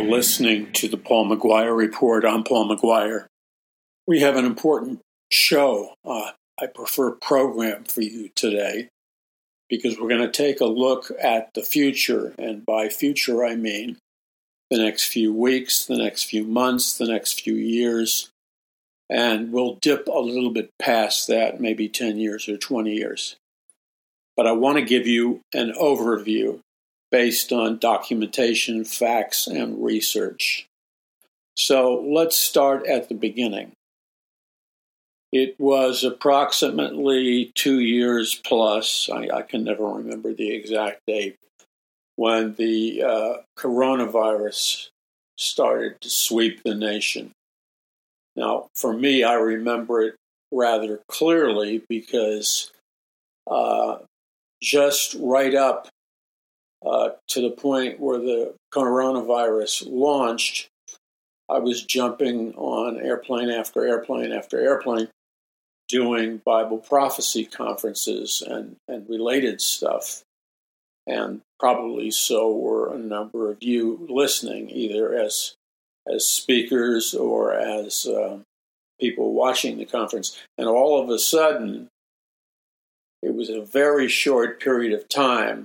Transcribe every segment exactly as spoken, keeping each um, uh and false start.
listening to the Paul McGuire Report. I'm Paul McGuire. We have an important show, uh, I prefer program for you today, because we're going to take a look at the future. And by future, I mean the next few weeks, the next few months, the next few years. And we'll dip a little bit past that, maybe ten years or twenty years. But I want to give you an overview based on documentation, facts, and research. So let's start at the beginning. It was approximately two years plus, I, I can never remember the exact date, when the uh, coronavirus started to sweep the nation. Now, for me, I remember it rather clearly because uh, just right up Uh, to the point where the coronavirus launched, I was jumping on airplane after airplane after airplane, doing Bible prophecy conferences and, and related stuff. And probably so were a number of you listening, either as as speakers or as uh, people watching the conference. And all of a sudden, it was a very short period of time,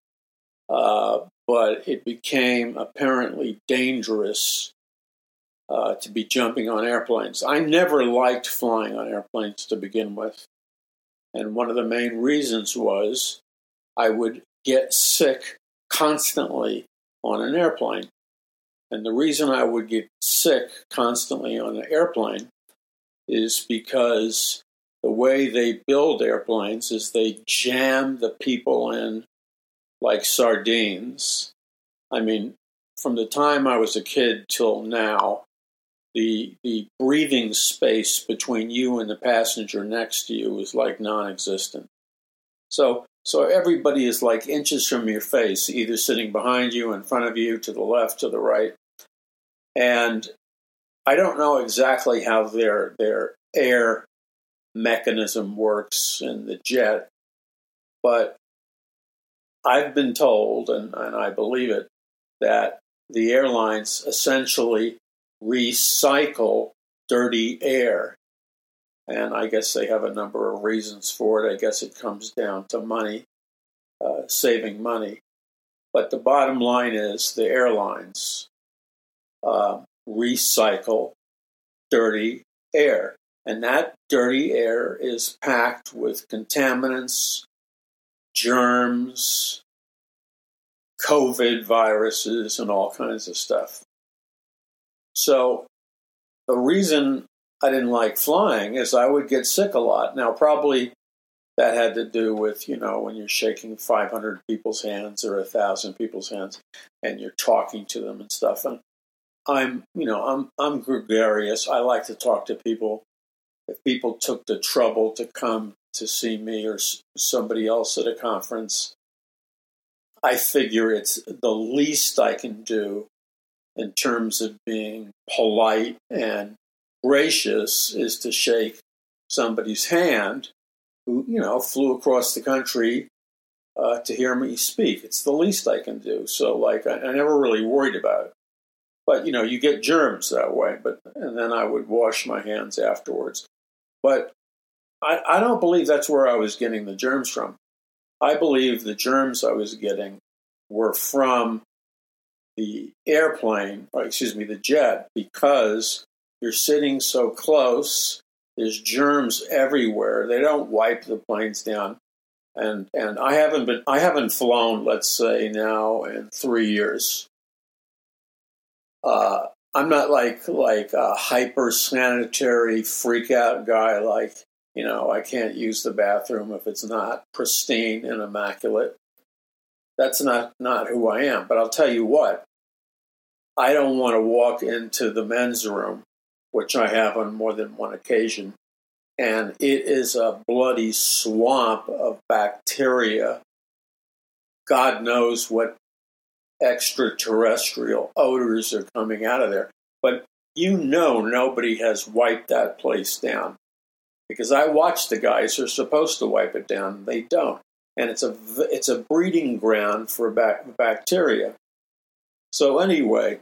Uh, but it became apparently dangerous uh, to be jumping on airplanes. I never liked flying on airplanes to begin with. And one of the main reasons was I would get sick constantly on an airplane. And the reason I would get sick constantly on an airplane is because the way they build airplanes is they jam the people in like sardines. I mean, from the time I was a kid till now, the the breathing space between you and the passenger next to you is like non-existent. So, so everybody is like inches from your face, either sitting behind you, in front of you, to the left, to the right. And I don't know exactly how their their air mechanism works in the jet, but I've been told, and, and I believe it, that the airlines essentially recycle dirty air. And I guess they have a number of reasons for it. I guess it comes down to money, uh, saving money. But the bottom line is the airlines uh, recycle dirty air. And that dirty air is packed with contaminants, germs, COVID viruses, and all kinds of stuff. So the reason I didn't like flying is I would get sick a lot. Now, probably that had to do with, you know, when you're shaking five hundred people's hands or one thousand people's hands and you're talking to them and stuff. And I'm, you know, I'm I'm gregarious. I like to talk to people. If people took the trouble to come to see me or somebody else at a conference, I figure it's the least I can do in terms of being polite and gracious is to shake somebody's hand who, you know, flew across the country uh, to hear me speak. It's the least I can do. So, like, I, I never really worried about it. But, you know, you get germs that way. But and then I would wash my hands afterwards. But I, I don't believe that's where I was getting the germs from. I believe the germs I was getting were from the airplane, or excuse me, the jet, because you're sitting so close, there's germs everywhere. They don't wipe the planes down. And and I haven't been I haven't flown, let's say now, in three years. Uh, I'm not like like a hyper sanitary freak out guy like, you know, I can't use the bathroom if it's not pristine and immaculate. That's not, not who I am. But I'll tell you what, I don't want to walk into the men's room, which I have on more than one occasion, and it is a bloody swamp of bacteria. God knows what extraterrestrial odors are coming out of there. But you know nobody has wiped that place down. Because I watch the guys who are supposed to wipe it down. They don't. And it's a, it's a breeding ground for bac- bacteria. So anyway,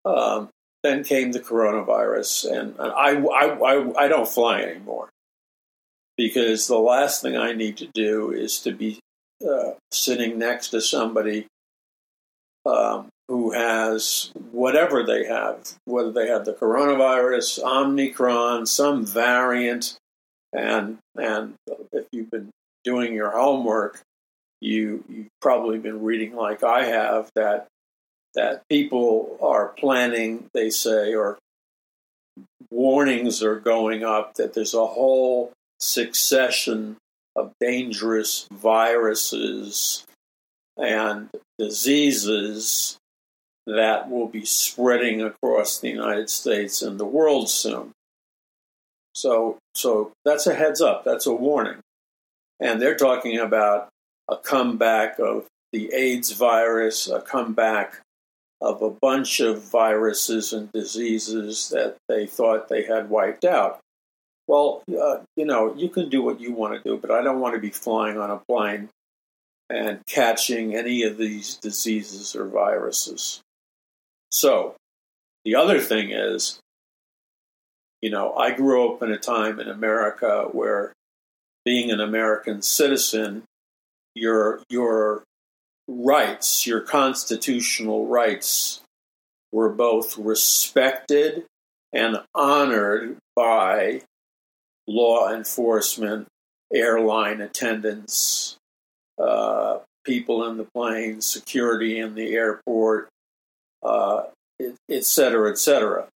Um, then came the coronavirus, and, and I, I, I, I don't fly anymore because the last thing I need to do is to be uh, sitting next to somebody um, who has whatever they have, whether they have the coronavirus, Omicron, some variant, and and if you've been doing your homework, you you've probably been reading like I have that that people are planning, they say, or warnings are going up that there's a whole succession of dangerous viruses and diseases that will be spreading across the United States and the world soon. So, so that's a heads up. That's a warning. And they're talking about a comeback of the AIDS virus, a comeback of a bunch of viruses and diseases that they thought they had wiped out. Well, uh, you know, you can do what you want to do, but I don't want to be flying on a plane and catching any of these diseases or viruses. So, the other thing is, you know, I grew up in a time in America where being an American citizen, your your rights, your constitutional rights, were both respected and honored by law enforcement, airline attendants, uh, people in the plane, security in the airport, uh, et cetera, et cetera.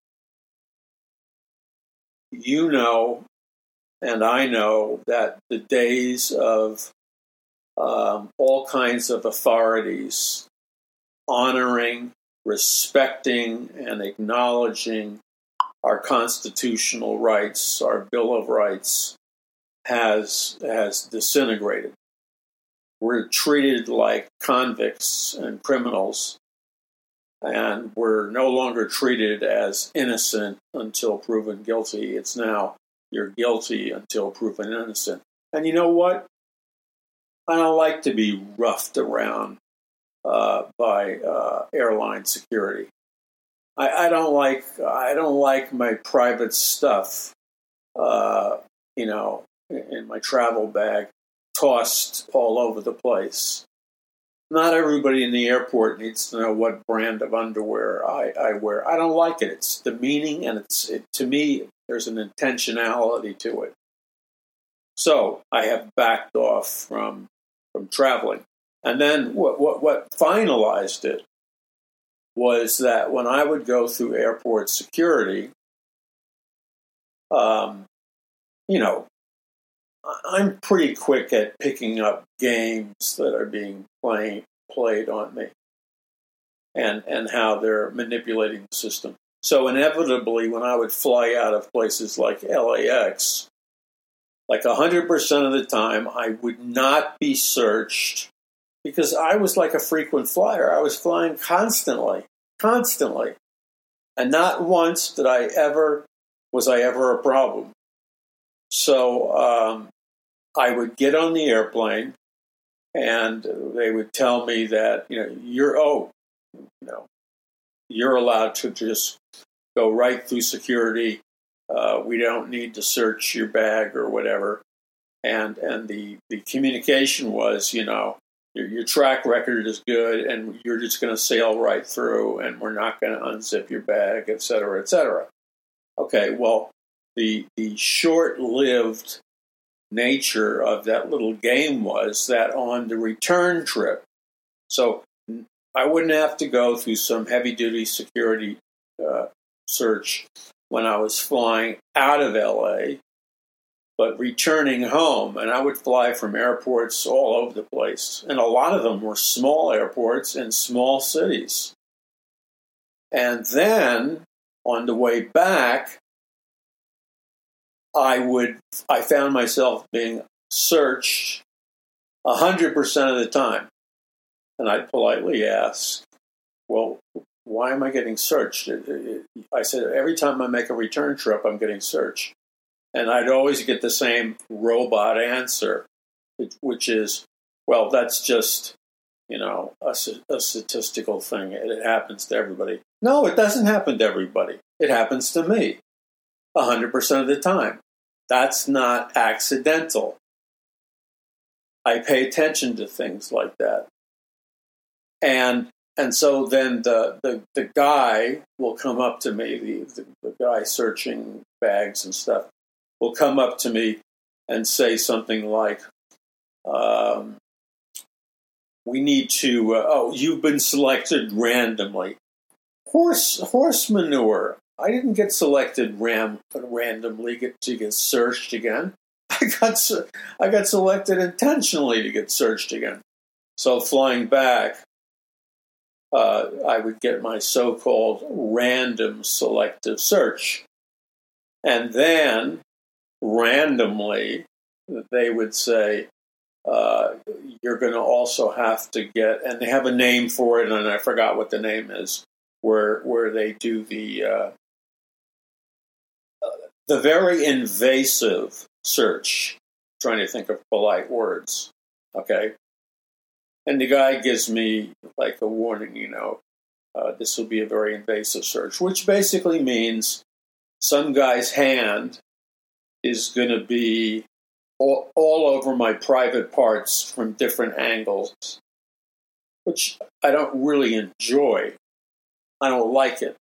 You know, and I know that the days of um, all kinds of authorities honoring, respecting, and acknowledging our constitutional rights, our Bill of Rights, has has disintegrated. We're treated like convicts and criminals, and we're no longer treated as innocent until proven guilty. It's now you're guilty until proven innocent. And you know what? I don't like to be roughed around uh, by uh, airline security. I, I don't like I don't like my private stuff, uh, you know, in, in my travel bag, tossed all over the place. Not everybody in the airport needs to know what brand of underwear I, I wear. I don't like it. It's demeaning, and it's it, to me, there's an intentionality to it. So I have backed off from from traveling. And then what, what, what finalized it was that when I would go through airport security, um, you know, I'm pretty quick at picking up games that are being playing, played on me and, and how they're manipulating the system. So inevitably, when I would fly out of places like L A X, like one hundred percent of the time, I would not be searched because I was like a frequent flyer. I was flying constantly, constantly. And not once did I ever, was I ever a problem. So um, I would get on the airplane and they would tell me that, you know, you're, oh, you know, you're allowed to just go right through security. Uh, we don't need to search your bag or whatever. And and the, the communication was, you know, your, your track record is good and you're just going to sail right through and we're not going to unzip your bag, et cetera, et cetera. Okay, well, the the short-lived nature of that little game was that on the return trip, so I wouldn't have to go through some heavy-duty security uh, search when I was flying out of L A, but returning home, and I would fly from airports all over the place, and a lot of them were small airports in small cities. And then, on the way back, I would, I found myself being searched one hundred percent of the time. And I'd politely ask, well, why am I getting searched? I said, every time I make a return trip, I'm getting searched. And I'd always get the same robot answer, which is, well, that's just you know, a, a statistical thing. It, it happens to everybody. No, it doesn't happen to everybody. It happens to me one hundred percent of the time. That's not accidental. I pay attention to things like that. And and so then the, the, the guy will come up to me, the, the, the guy searching bags and stuff, will come up to me and say something like, um, we need to, uh, oh, you've been selected randomly. Horse horse manure. I didn't get selected ram, randomly get, to get searched again. I got I got selected intentionally to get searched again. So flying back, uh, I would get my so-called random selective search. And then, randomly, they would say, uh, you're going to also have to get, and they have a name for it, and I forgot what the name is, where where they do the uh, the very invasive search. I'm trying to think of polite words, okay? And the guy gives me like a warning, you know, uh, this will be a very invasive search, which basically means some guy's hand is going to be all, all over my private parts from different angles, which I don't really enjoy. I don't like it.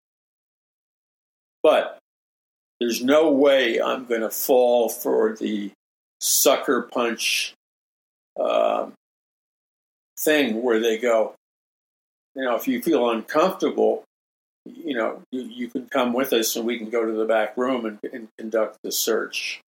But there's no way I'm going to fall for the sucker punch uh, thing where they go, you know, if you feel uncomfortable, you know, you, you can come with us and we can go to the back room and, and conduct the search.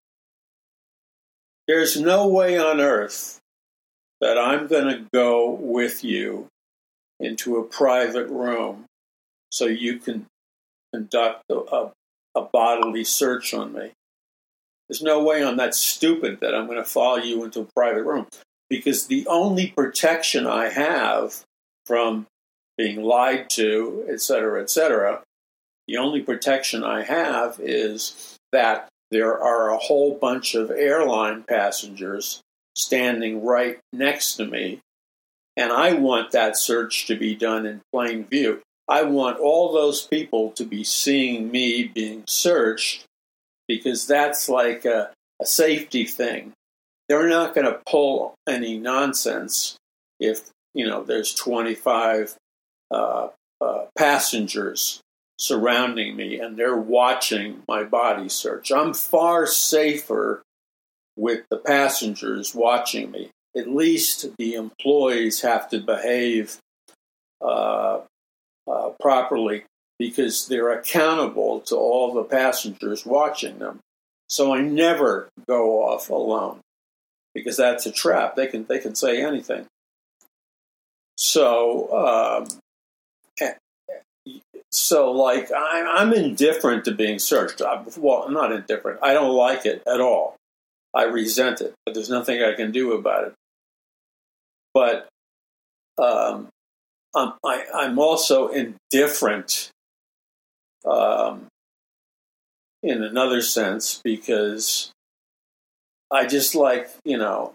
There's no way on earth that I'm going to go with you into a private room so you can conduct a, a, a bodily search on me. There's no way I'm that stupid that I'm going to follow you into a private room, because the only protection I have from being lied to, et cetera, et cetera, the only protection I have is that there are a whole bunch of airline passengers standing right next to me, and I want that search to be done in plain view. I want all those people to be seeing me being searched, because that's like a, a safety thing. They're not going to pull any nonsense if, you know, there's twenty-five uh, uh, passengers surrounding me and they're watching my body search. I'm far safer with the passengers watching me. At least the employees have to behave uh, uh, properly, because they're accountable to all the passengers watching them. So I never go off alone, because that's a trap. They can they can say anything. So, um, so like I, I'm indifferent to being searched. I, well, I'm not indifferent. I don't like it at all. I resent it, but there's nothing I can do about it. But um, I'm, I, I'm also indifferent um, in another sense, because I just like, you know,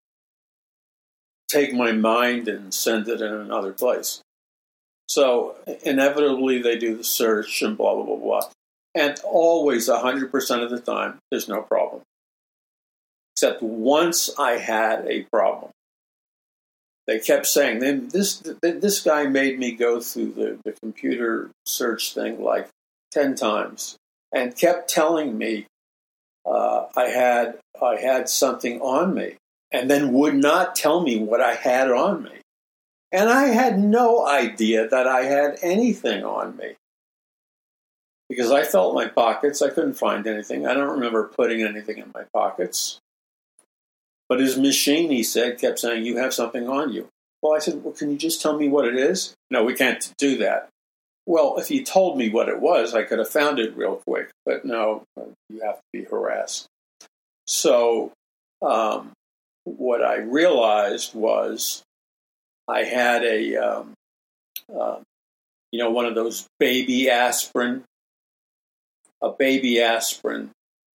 take my mind and send it in another place. So inevitably they do the search and blah, blah, blah, blah. And always one hundred percent of the time, there's no problem. Except once I had a problem. They kept saying, then this this guy made me go through the, the computer search thing like ten times, and kept telling me uh, I had I had something on me, and then would not tell me what I had on me. And I had no idea that I had anything on me, because I felt my pockets. I couldn't find anything. I don't remember putting anything in my pockets. But his machine, he said, kept saying, you have something on you. Well, I said, well, can you just tell me what it is? No, we can't do that. Well, if he told me what it was, I could have found it real quick. But no, you have to be harassed. So um, what I realized was I had a, um, uh, you know, one of those baby aspirin, a baby aspirin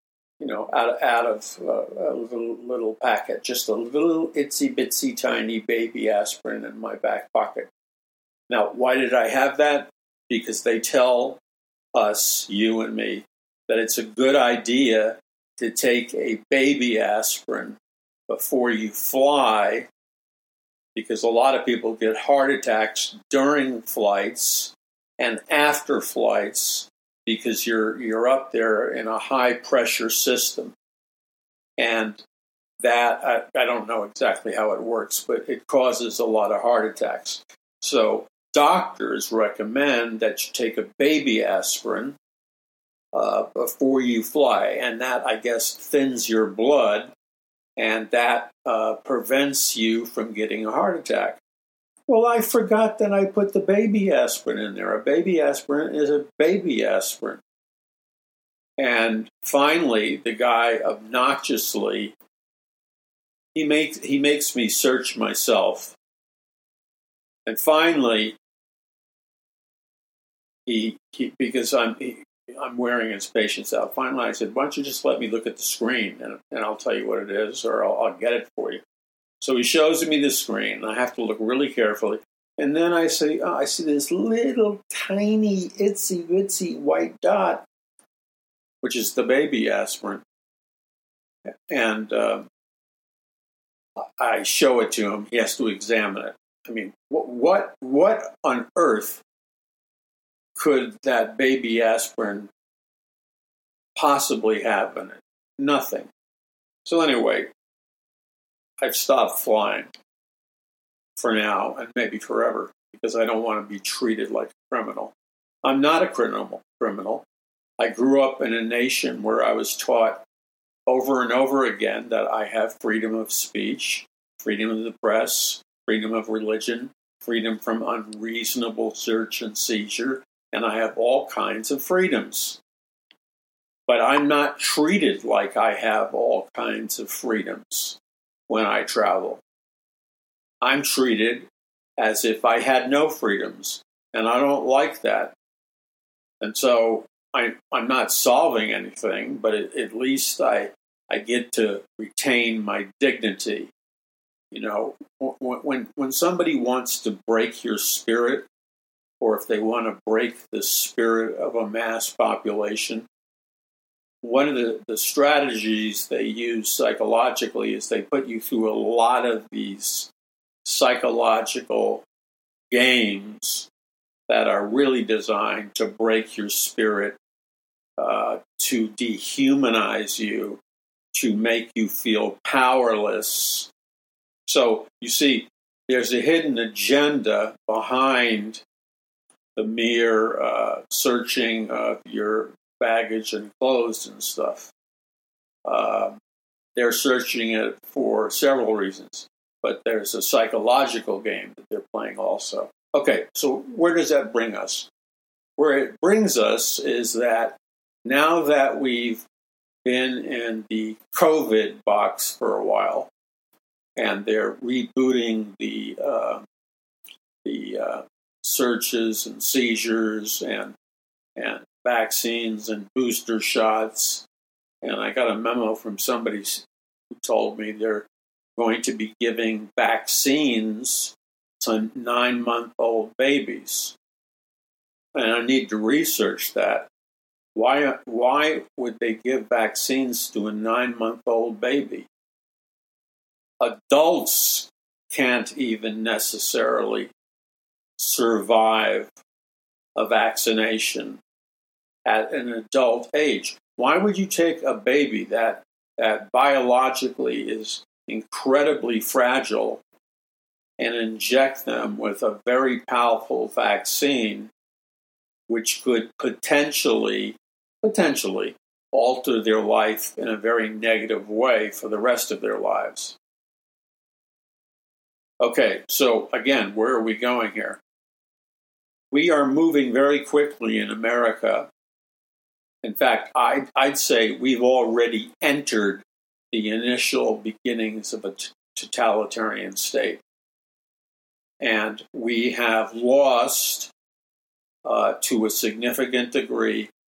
you know, out, out of uh, a little, little packet, just a little itsy bitsy tiny baby aspirin in my back pocket. Now, why did I have that? Because they tell us, you and me, that it's a good idea to take a baby aspirin before you fly, because a lot of people get heart attacks during flights and after flights because you're you're up there in a high pressure system. And that, I, I don't know exactly how it works, but it causes a lot of heart attacks. So doctors recommend that you take a baby aspirin uh, before you fly, and that, I guess, thins your blood, and that uh, prevents you from getting a heart attack. Well, I forgot that I put the baby aspirin in there. A baby aspirin is a baby aspirin. And finally, the guy obnoxiously, he makes he makes me search myself. And finally, he, he because I'm he, I'm wearing his patient's out. Finally, I said, "Why don't you just let me look at the screen, and, and I'll tell you what it is, or I'll, I'll get it for you." So he shows me the screen, and I have to look really carefully. And then I say, oh, I see this little tiny itsy bitsy white dot, which is the baby aspirin. And uh, I show it to him. He has to examine it. I mean, what, what, what on earth could that baby aspirin possibly have in it? Nothing. So anyway, I've stopped flying for now and maybe forever because I don't want to be treated like a criminal. I'm not a criminal. Criminal. I grew up in a nation where I was taught over and over again that I have freedom of speech, freedom of the press, freedom of religion, freedom from unreasonable search and seizure, and I have all kinds of freedoms. But I'm not treated like I have all kinds of freedoms when I travel. I'm treated as if I had no freedoms, and I don't like that. And so I, I'm not solving anything, but it, at least I, I get to retain my dignity. You know, when, when, when somebody wants to break your spirit, or if they want to break the spirit of a mass population, one of the, the strategies they use psychologically is they put you through a lot of these psychological games that are really designed to break your spirit, uh, to dehumanize you, to make you feel powerless. So, you see, there's a hidden agenda behind the mere uh, searching of your baggage and clothes and stuff. Uh, they're searching it for several reasons, but there's a psychological game that they're playing also. Okay, so where does that bring us? Where it brings us is that now that we've been in the COVID box for a while, and they're rebooting the uh, the uh, searches and seizures and and vaccines and booster shots, and I got a memo from somebody who told me they're going to be giving vaccines to nine-month-old babies. And I need to research that. Why, why would they give vaccines to a nine-month-old baby? Adults can't even necessarily survive a vaccination at an adult age. Why would you take a baby that that biologically is incredibly fragile and inject them with a very powerful vaccine which could potentially potentially alter their life in a very negative way for the rest of their lives? Okay, so again, where are we going here? We are moving very quickly in America. In fact, I'd, I'd say we've already entered the initial beginnings of a t- totalitarian state. And we have lost, uh, to a significant degree,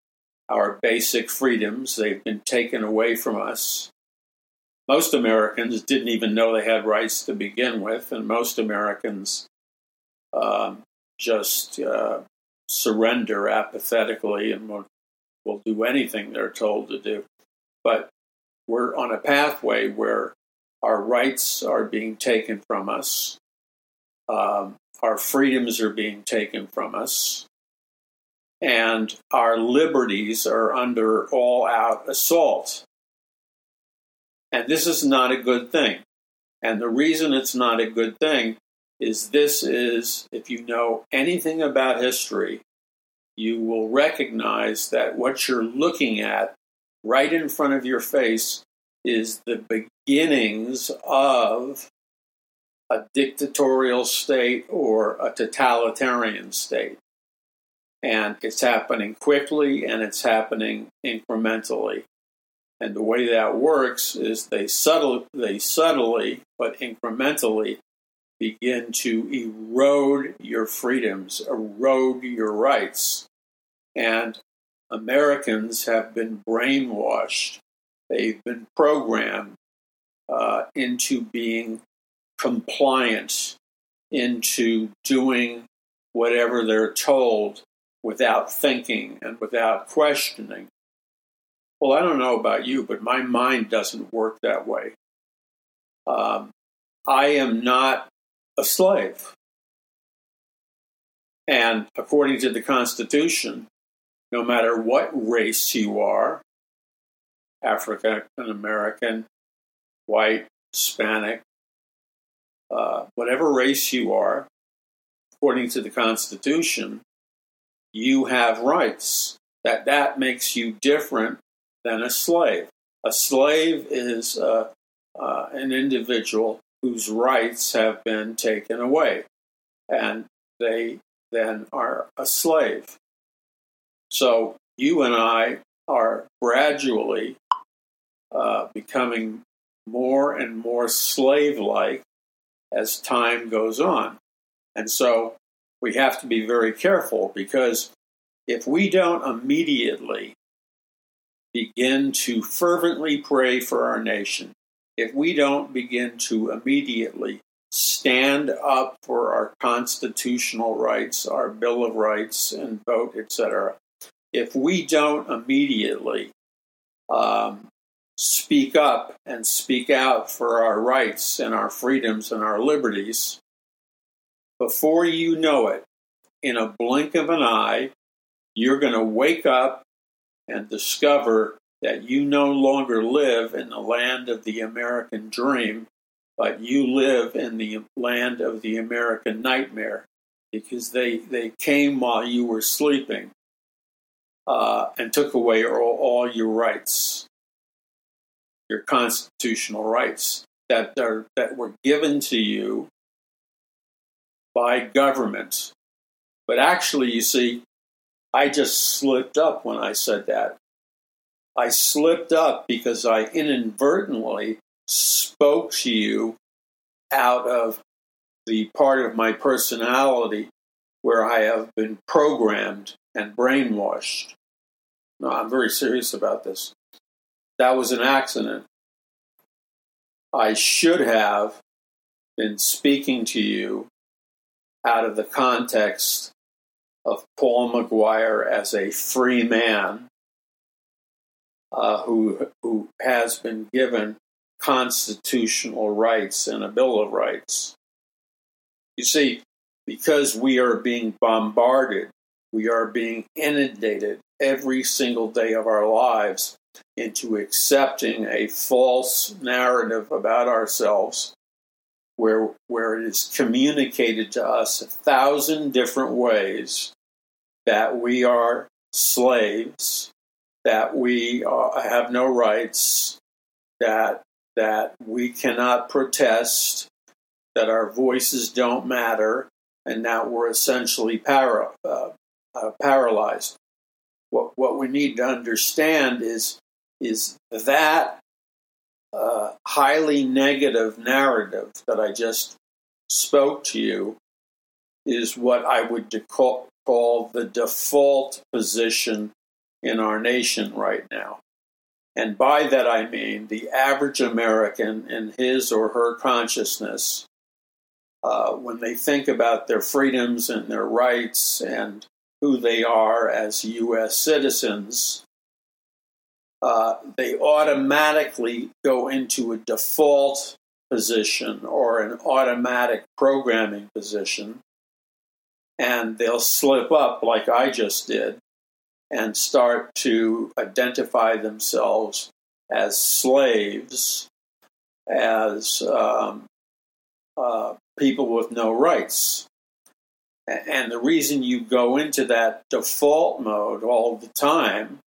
our basic freedoms. They've been taken away from us. Most Americans didn't even know they had rights to begin with, and most Americans um, just uh, surrender apathetically and will, will do anything they're told to do. But we're on a pathway where our rights are being taken from us. Um, our freedoms are being taken from us. And our liberties are under all-out assault. And this is not a good thing. And the reason it's not a good thing is this is, if you know anything about history, you will recognize that what you're looking at right in front of your face is the beginnings of a dictatorial state or a totalitarian state. And it's happening quickly and it's happening incrementally. And the way that works is they subtle, they subtly but incrementally begin to erode your freedoms, erode your rights. And Americans have been brainwashed. They've been programmed uh, into being compliant, into doing whatever they're told without thinking and without questioning. Well, I don't know about you, but my mind doesn't work that way. Um, I am not a slave. And according to the Constitution, no matter what race you are, African American, white, Hispanic, uh, whatever race you are, according to the Constitution, you have rights. That that makes you different than a slave. A slave is uh, uh, an individual whose rights have been taken away, and they then are a slave. So you and I are gradually uh, becoming more and more slave-like as time goes on. And so we have to be very careful, because if we don't immediately begin to fervently pray for our nation, if we don't begin to immediately stand up for our constitutional rights, our Bill of Rights, and vote, et cetera, if we don't immediately um, speak up and speak out for our rights and our freedoms and our liberties, before you know it, in a blink of an eye, you're going to wake up and discover that you no longer live in the land of the American dream, but you live in the land of the American nightmare, because they, they came while you were sleeping uh, and took away all, all your rights, your constitutional rights that are, that were given to you by government. But actually, you see, I just slipped up when I said that. I slipped up because I inadvertently spoke to you out of the part of my personality where I have been programmed and brainwashed. No, I'm very serious about this. That was an accident. I should have been speaking to you out of the context of Paul McGuire as a free man uh, who who has been given constitutional rights and a Bill of Rights. You see, because we are being bombarded, we are being inundated every single day of our lives into accepting a false narrative about ourselves, where where it is communicated to us a thousand different ways that we are slaves, that we are, have no rights, that that we cannot protest, that our voices don't matter, and that we're essentially para, uh, uh, paralyzed. What what we need to understand is is that uh, highly negative narrative that I just spoke to you is what I would call, call the default position in our nation right now. And by that I mean the average American in his or her consciousness, uh, when they think about their freedoms and their rights and who they are as U S citizens, uh, they automatically go into a default position or an automatic programming position, and they'll slip up like I just did and start to identify themselves as slaves, as um, uh, people with no rights. And the reason you go into that default mode all the time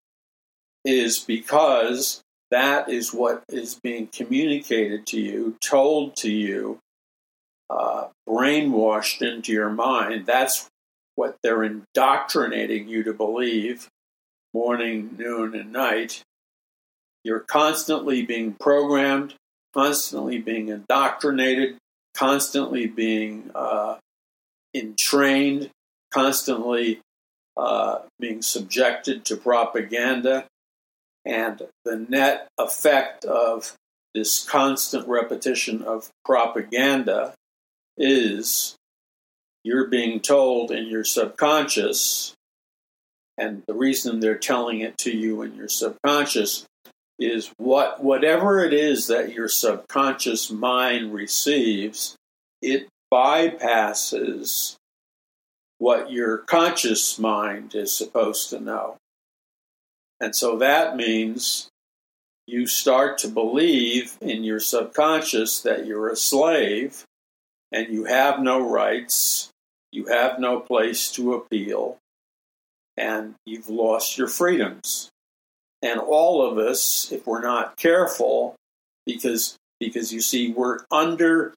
is because that is what is being communicated to you, told to you, uh, brainwashed into your mind. That's what they're indoctrinating you to believe morning, noon, and night. You're constantly being programmed, constantly being indoctrinated, constantly being uh, entrained, constantly uh, being subjected to propaganda. And the net effect of this constant repetition of propaganda is you're being told in your subconscious, and the reason they're telling it to you in your subconscious is what whatever it is that your subconscious mind receives, it bypasses what your conscious mind is supposed to know. And so that means you start to believe in your subconscious that you're a slave and you have no rights, you have no place to appeal, and you've lost your freedoms. And all of us, if we're not careful, because because you see, we're under,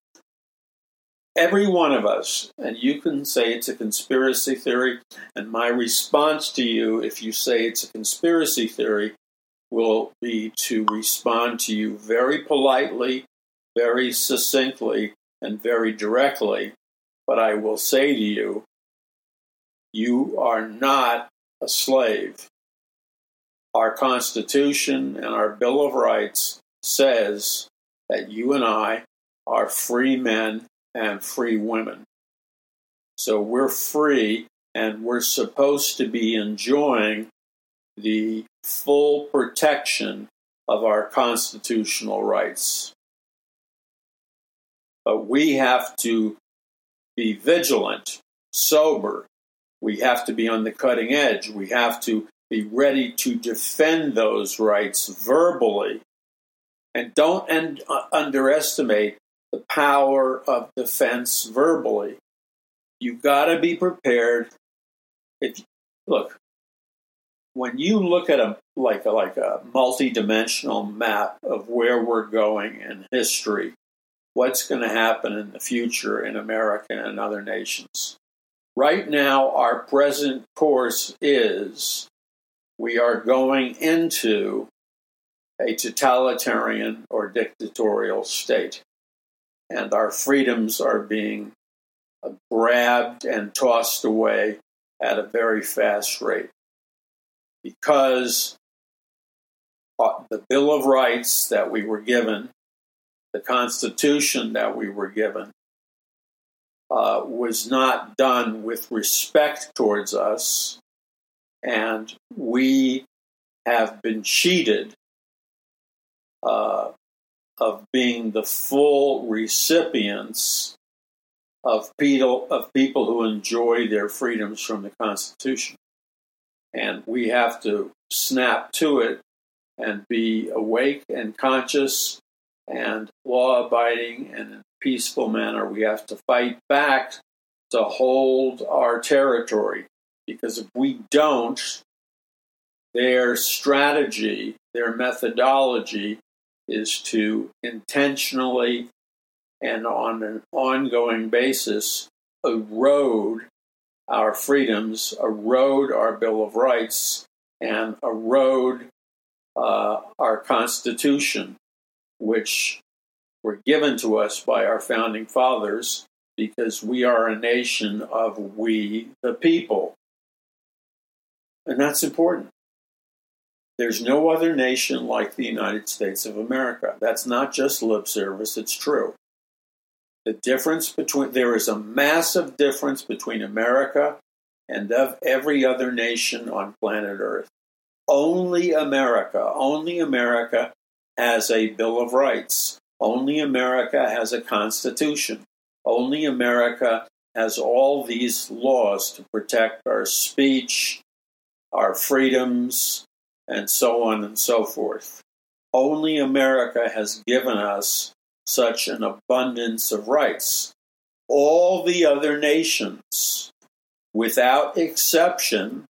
every one of us, and you can say it's a conspiracy theory, and my response to you, if you say it's a conspiracy theory, will be to respond to you very politely, very succinctly, and very directly. But I will say to you, you are not a slave. Our Constitution and our Bill of Rights says that you and I are free men and free women. So we're free, and we're supposed to be enjoying the full protection of our constitutional rights. But we have to be vigilant, sober. We have to be on the cutting edge. We have to be ready to defend those rights verbally. And don't un- uh, underestimate the power of defense verbally. You've got to be prepared. If look, when you look at a like a, like a multi-dimensional map of where we're going in history, what's going to happen in the future in America and other nations. Right now, our present course is we are going into a totalitarian or dictatorial state, and our freedoms are being grabbed and tossed away at a very fast rate because the Bill of Rights that we were given, the Constitution that we were given, uh, was not done with respect towards us, and we have been cheated uh, of being the full recipients of people, of people who enjoy their freedoms from the Constitution. And we have to snap to it and be awake and conscious and law-abiding and in a peaceful manner. We have to fight back to hold our territory, because if we don't, their strategy, their methodology is to intentionally and on an ongoing basis erode our freedoms, erode our Bill of Rights, and erode uh, our Constitution, which were given to us by our founding fathers, because we are a nation of we the people. And that's important. There's no other nation like the United States of America. That's not just lip service, it's true. The difference between, there is a massive difference between America and of every other nation on planet Earth. Only America, only America has a Bill of Rights. Only America has a Constitution. Only America has all these laws to protect our speech, our freedoms, and so on and so forth. Only America has given us such an abundance of rights. All the other nations, without exception,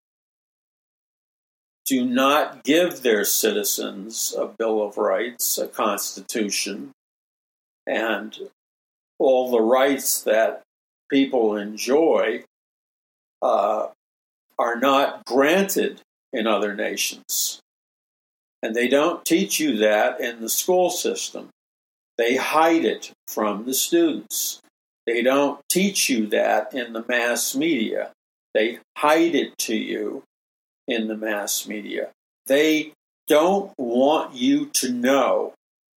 do not give their citizens a Bill of Rights, a Constitution, and all the rights that people enjoy uh, are not granted in other nations. And they don't teach you that in the school system. They hide it from the students. They don't teach you that in the mass media. They hide it to you in the mass media. They don't want you to know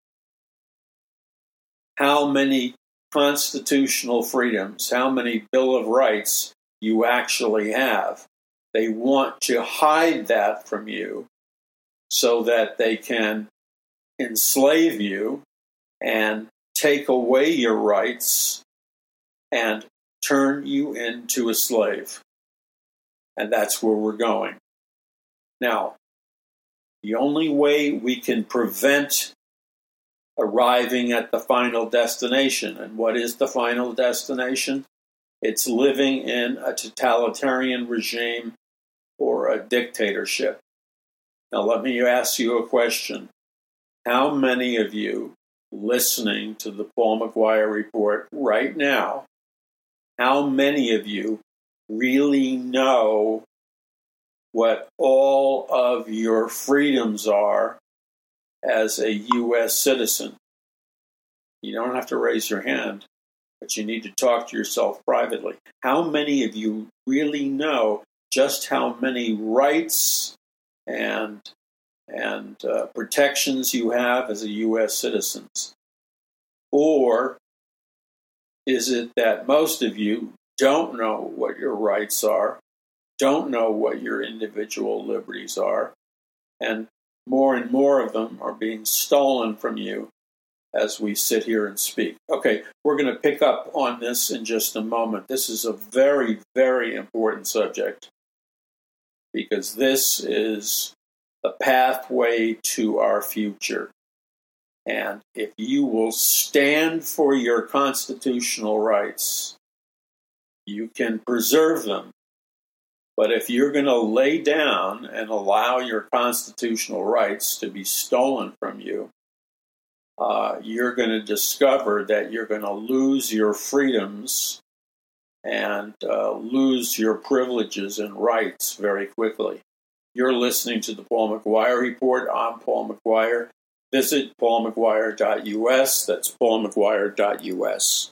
how many constitutional freedoms, how many Bill of Rights you actually have. They want to hide that from you so that they can enslave you and take away your rights and turn you into a slave. And that's where we're going. Now, the only way we can prevent arriving at the final destination, and what is the final destination? It's living in a totalitarian regime or a dictatorship. Now, let me ask you a question. How many of you listening to the Paul McGuire Report right now, how many of you really know what all of your freedoms are as a U S citizen? You don't have to raise your hand, but you need to talk to yourself privately. How many of you really know just how many rights and and uh, protections you have as a U S citizen? Or is it that most of you don't know what your rights are, don't know what your individual liberties are, and more and more of them are being stolen from you as we sit here and speak? Okay, we're going to pick up on this in just a moment. This is a very, very important subject because this is the pathway to our future. And if you will stand for your constitutional rights, you can preserve them. But if you're going to lay down and allow your constitutional rights to be stolen from you, uh, you're going to discover that you're going to lose your freedoms and uh, lose your privileges and rights very quickly. You're listening to the Paul McGuire Report. I'm Paul McGuire. Visit paul mcguire dot u s. That's paul mcguire dot u s.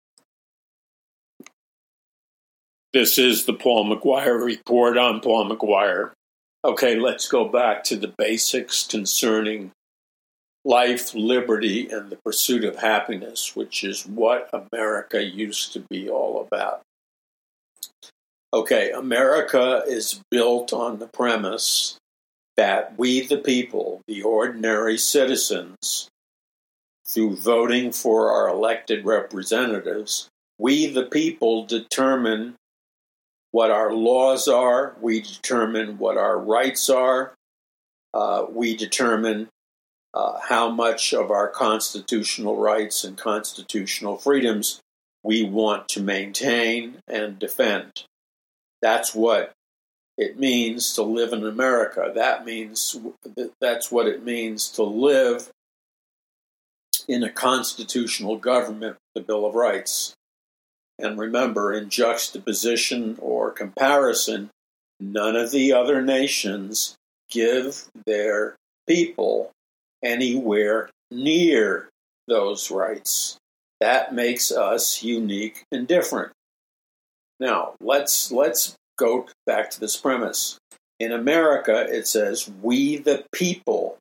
This is the Paul McGuire Report. I'm Paul McGuire. Okay, let's go back to the basics concerning life, liberty, and the pursuit of happiness, which is what America used to be all about. Okay, America is built on the premise that we, the people, the ordinary citizens, through voting for our elected representatives, we, the people, determine what our laws are, we determine what our rights are, uh, we determine uh, how much of our constitutional rights and constitutional freedoms we want to maintain and defend. That's what it means to live in America. That means that's what it means to live in a constitutional government, the Bill of Rights. And remember, in juxtaposition or comparison, none of the other nations give their people anywhere near those rights. That makes us unique and different. Now, let's let's go back to this premise. In America, it says, we the people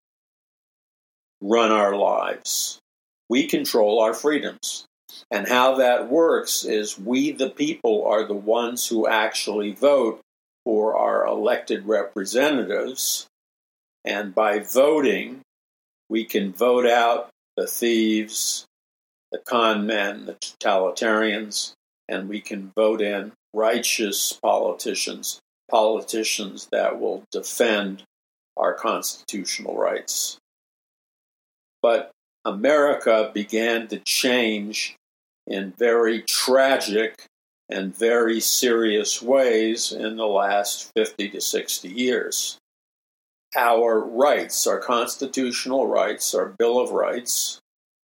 run our lives. We control our freedoms. And how that works is we the people are the ones who actually vote for our elected representatives. And by voting, we can vote out the thieves, the con men, the totalitarians, and we can vote in righteous politicians, politicians that will defend our constitutional rights. But America began to change in very tragic and very serious ways in the last fifty to sixty years. Our rights, our constitutional rights, our Bill of Rights,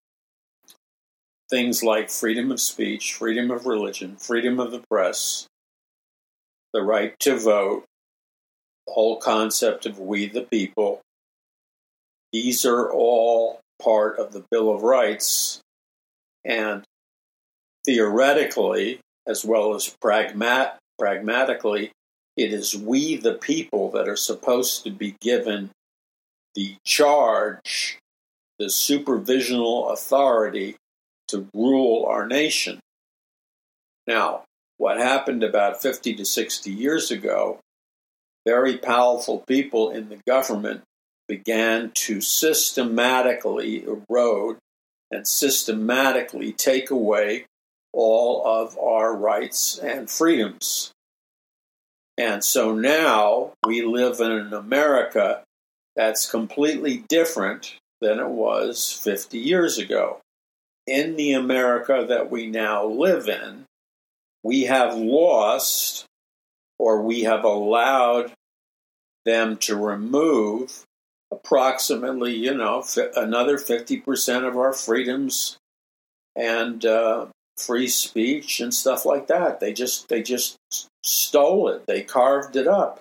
things like freedom of speech, freedom of religion, freedom of the press, the right to vote, the whole concept of we the people, these are all part of the Bill of Rights, and theoretically, as well as pragmat- pragmatically, it is we the people that are supposed to be given the charge, the supervisional authority to rule our nation. Now, what happened about fifty to sixty years ago, very powerful people in the government began to systematically erode and systematically take away all of our rights and freedoms. And so now we live in an America that's completely different than it was fifty years ago. In the America that we now live in, we have lost, or we have allowed them to remove approximately, you know, another fifty percent of our freedoms and uh, free speech and stuff like that. They just they just stole it. They carved it up.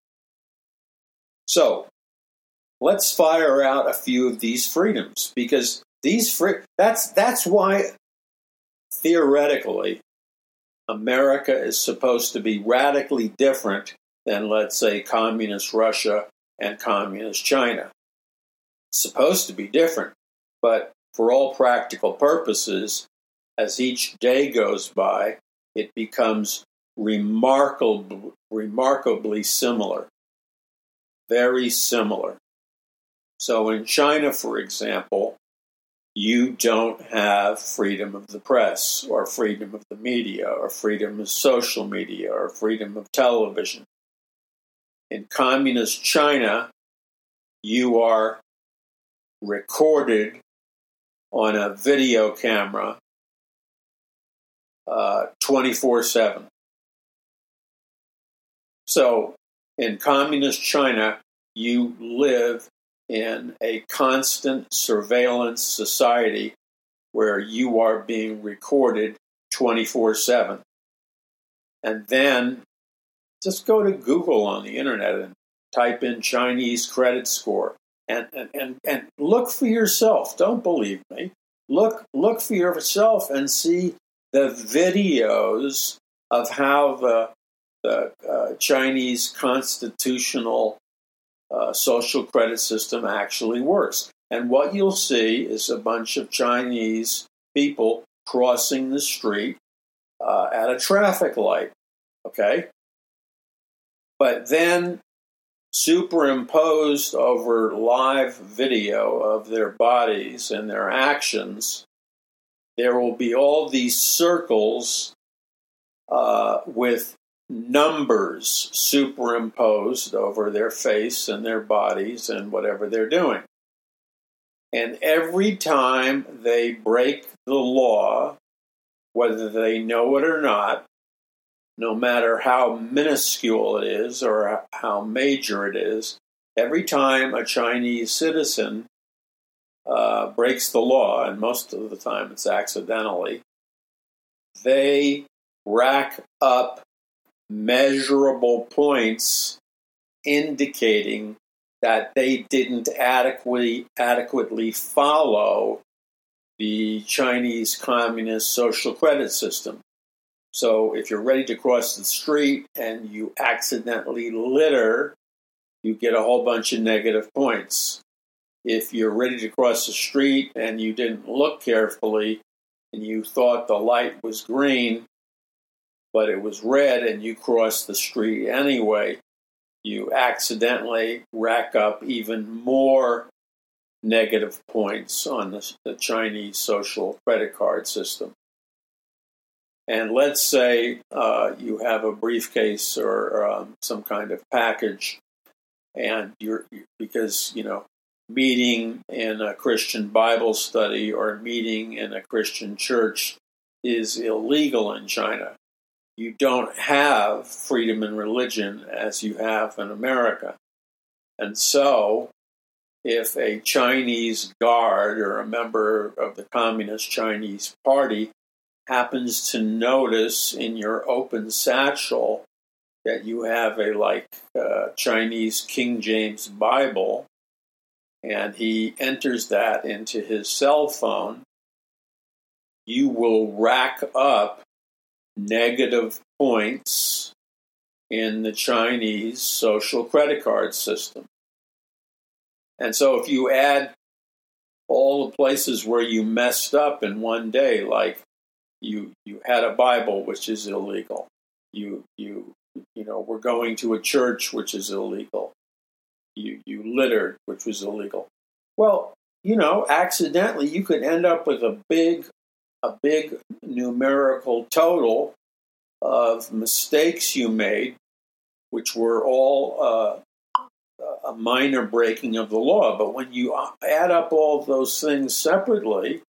So let's fire out a few of these freedoms, because these free that's that's why theoretically America is supposed to be radically different than, let's say, communist Russia and communist China. It's supposed to be different, but for all practical purposes, as each day goes by, it becomes remarkable, remarkably similar, very similar. So in China, for example, you don't have freedom of the press, or freedom of the media, or freedom of social media, or freedom of television. In communist China, you are recorded on a video camera uh, twenty-four seven. So in communist China, you live in a constant surveillance society where you are being recorded twenty-four seven. And then just go to Google on the internet and type in Chinese credit score and, and, and, and look for yourself. Don't believe me. Look, look for yourself and see the videos of how the, the uh, Chinese constitutional uh, social credit system actually works. And what you'll see is a bunch of Chinese people crossing the street uh, at a traffic light. Okay? But then superimposed over live video of their bodies and their actions, there will be all these circles uh, with numbers superimposed over their face and their bodies and whatever they're doing. And every time they break the law, whether they know it or not, no matter how minuscule it is or how major it is, every time a Chinese citizen uh, breaks the law, and most of the time it's accidentally, they rack up measurable points indicating that they didn't adequately adequately follow the Chinese communist social credit system. So if you're ready to cross the street and you accidentally litter, you get a whole bunch of negative points. If you're ready to cross the street and you didn't look carefully and you thought the light was green, but it was red and you crossed the street anyway, you accidentally rack up even more negative points on the, the Chinese social credit card system. And let's say uh, you have a briefcase or um, some kind of package, and you're because you know meeting in a Christian Bible study or meeting in a Christian church is illegal in China. You don't have freedom in religion as you have in America. And so, if a Chinese guard or a member of the Communist Chinese Party happens to notice in your open satchel that you have a like uh, Chinese King James Bible, and he enters that into his cell phone, you will rack up negative points in the Chinese social credit card system. And so if you add all the places where you messed up in one day, like you you had a Bible, which is illegal, you you you know were going to a church, which is illegal, you you littered, which was illegal. Well, you know, accidentally you could end up with a big a big numerical total of mistakes you made, which were all uh, a minor breaking of the law. But when you add up all of those things separately,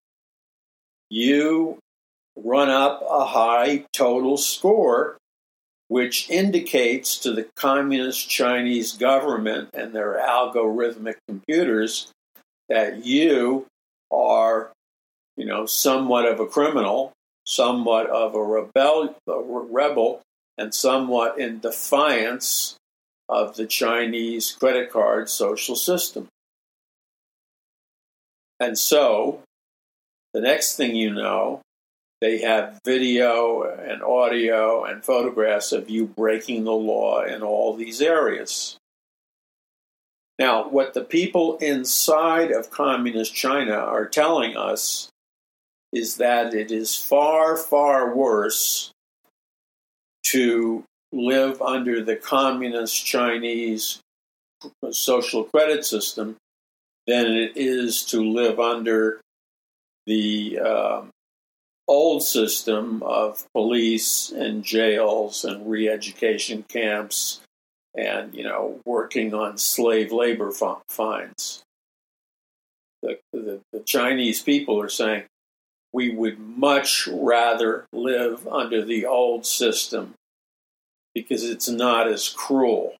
you run up a high total score, which indicates to the Communist Chinese government and their algorithmic computers that you are, you know, somewhat of a criminal, somewhat of a rebel, a rebel, and somewhat in defiance of the Chinese credit card social system. And so, the next thing you know, they have video and audio and photographs of you breaking the law in all these areas. Now, what the people inside of Communist China are telling us is that it is far, far worse to live under the Communist Chinese social credit system than it is to live under the um, old system of police and jails and re-education camps and, you know, working on slave labor fines. The, the, the Chinese people are saying, we would much rather live under the old system because it's not as cruel.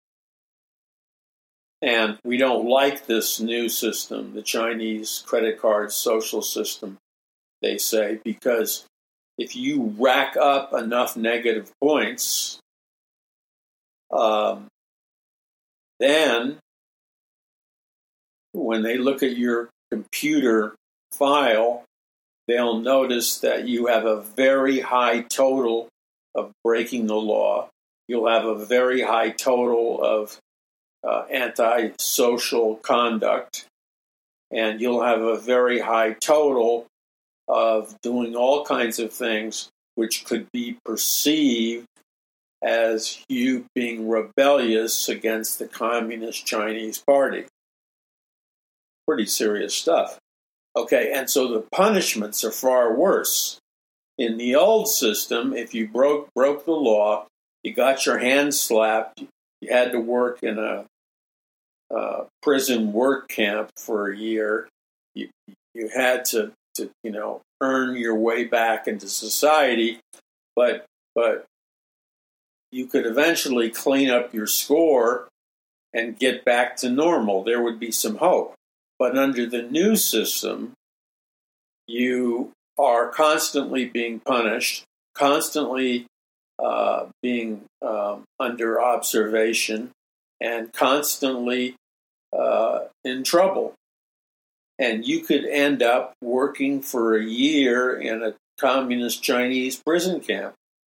And we don't like this new system, the Chinese credit card social system, they say, because if you rack up enough negative points, um, then when they look at your computer file, they'll notice that you have a very high total of breaking the law. You'll have a very high total of uh, antisocial conduct, and you'll have a very high total of doing all kinds of things which could be perceived as you being rebellious against the Communist Chinese Party. Pretty serious stuff. Okay, and so the punishments are far worse. In the old system, if you broke broke the law, you got your hand slapped, you had to work in a, a prison work camp for a year, you, you had to, to, you know, earn your way back into society, but but you could eventually clean up your score and get back to normal. There would be some hope. But under the new system, you are constantly being punished, constantly uh, being um, under observation, and constantly uh, in trouble. And you could end up working for a year in a communist Chinese prison camp.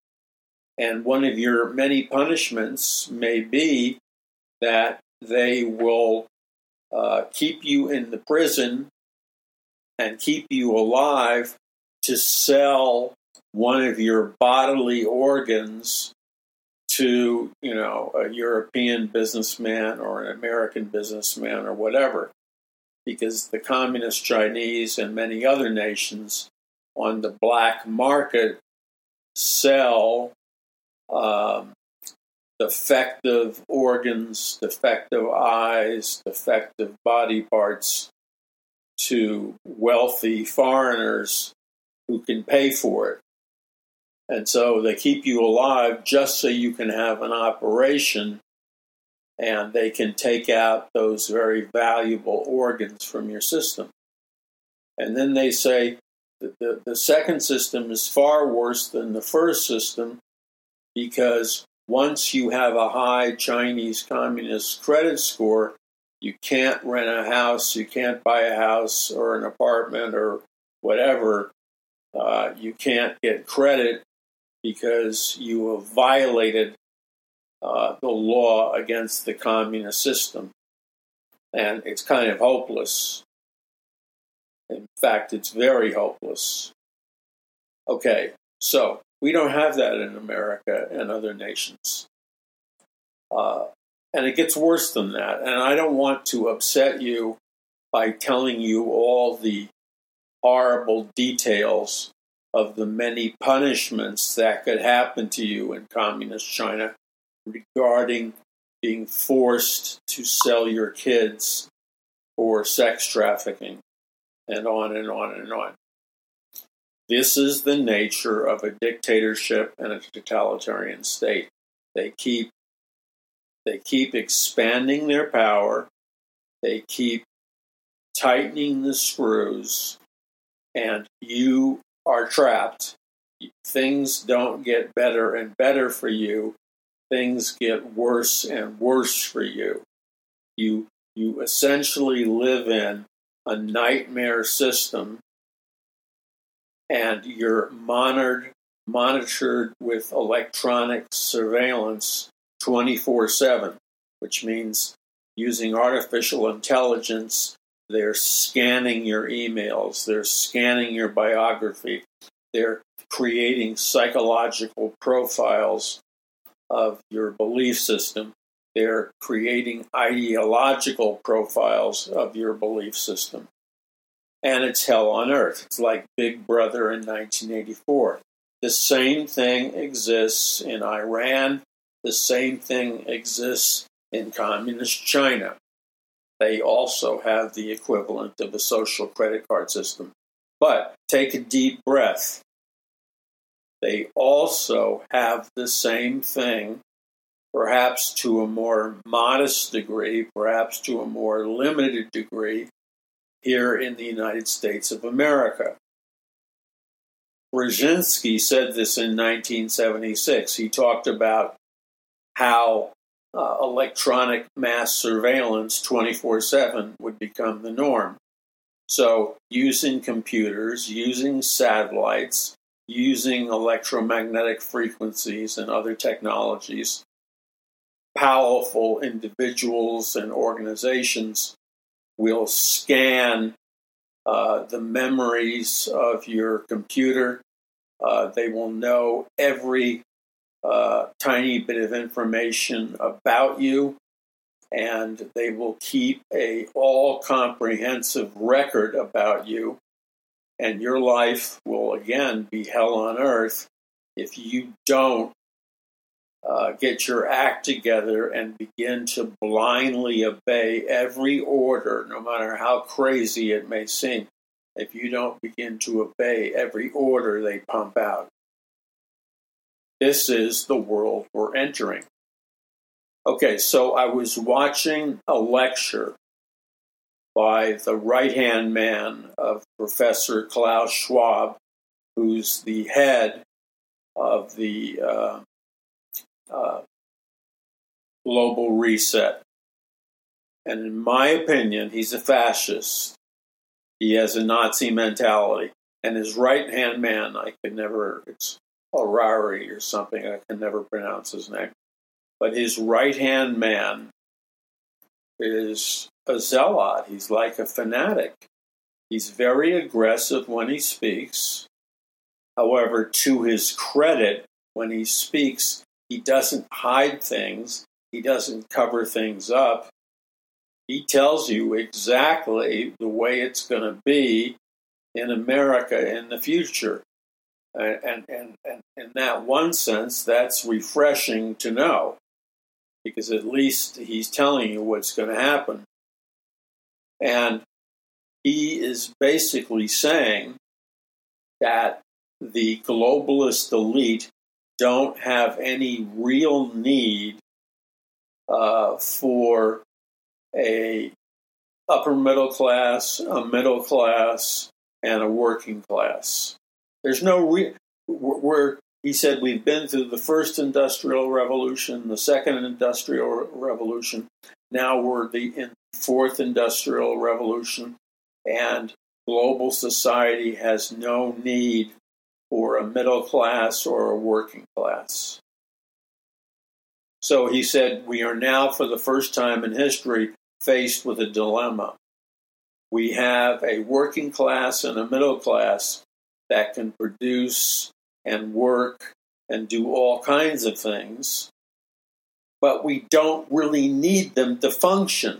And one of your many punishments may be that they will uh, keep you in the prison and keep you alive to sell one of your bodily organs to, you know, a European businessman or an American businessman or whatever, because the communist Chinese and many other nations on the black market sell um, defective organs, defective eyes, defective body parts to wealthy foreigners who can pay for it. And so they keep you alive just so you can have an operation and they can take out those very valuable organs from your system. And then they say that the, the second system is far worse than the first system because once you have a high Chinese communist credit score, you can't rent a house, you can't buy a house or an apartment or whatever. Uh, you can't get credit because you have violated uh, the law against the communist system. And it's kind of hopeless. In fact, it's very hopeless. Okay, so we don't have that in America and other nations. Uh, and it gets worse than that. And I don't want to upset you by telling you all the horrible details of the many punishments that could happen to you in communist China regarding being forced to sell your kids for sex trafficking, and on and on and on. This is the nature of a dictatorship and a totalitarian state. They keep they keep expanding their power, they keep tightening the screws, and you are trapped. Things don't get better and better for you. Things get worse and worse for you. You you essentially live in a nightmare system, and you're monitored monitored with electronic surveillance twenty-four seven, which means using artificial intelligence. They're scanning your emails. They're scanning your biography. They're creating psychological profiles of your belief system. They're creating ideological profiles of your belief system. And it's hell on earth. It's like Big Brother in nineteen eighty-four. The same thing exists in Iran. The same thing exists in communist China. They also have the equivalent of a social credit card system. But take a deep breath. They also have the same thing, perhaps to a more modest degree, perhaps to a more limited degree, here in the United States of America. Brzezinski said this in nineteen seventy-six. He talked about how Uh, electronic mass surveillance twenty-four seven would become the norm. So using computers, using satellites, using electromagnetic frequencies and other technologies, powerful individuals and organizations will scan uh, the memories of your computer. Uh, they will know every Uh, tiny bit of information about you, and they will keep a all-comprehensive record about you, and your life will again be hell on earth if you don't uh, get your act together and begin to blindly obey every order, no matter how crazy it may seem. If you don't begin to obey every order they pump out. This is the world we're entering. Okay, so I was watching a lecture by the right-hand man of Professor Klaus Schwab, who's the head of the uh, uh, Global Reset. And in my opinion, he's a fascist. He has a Nazi mentality. And his right-hand man, I could never... It's Harari or something. I can never pronounce his name. But his right-hand man is a zealot. He's like a fanatic. He's very aggressive when he speaks. However, to his credit, when he speaks, he doesn't hide things. He doesn't cover things up. He tells you exactly the way it's going to be in America in the future. And, and, and in that one sense, that's refreshing to know, because at least he's telling you what's going to happen. And he is basically saying that the globalist elite don't have any real need uh, for a upper middle class, a middle class, and a working class. There's no re- we're, he said we've been through the first industrial revolution, the second industrial revolution. Now we're the in fourth industrial revolution, and global society has no need for a middle class or a working class. So he said we are now, for the first time in history, faced with a dilemma. We have a working class and a middle class that can produce and work and do all kinds of things, but we don't really need them to function,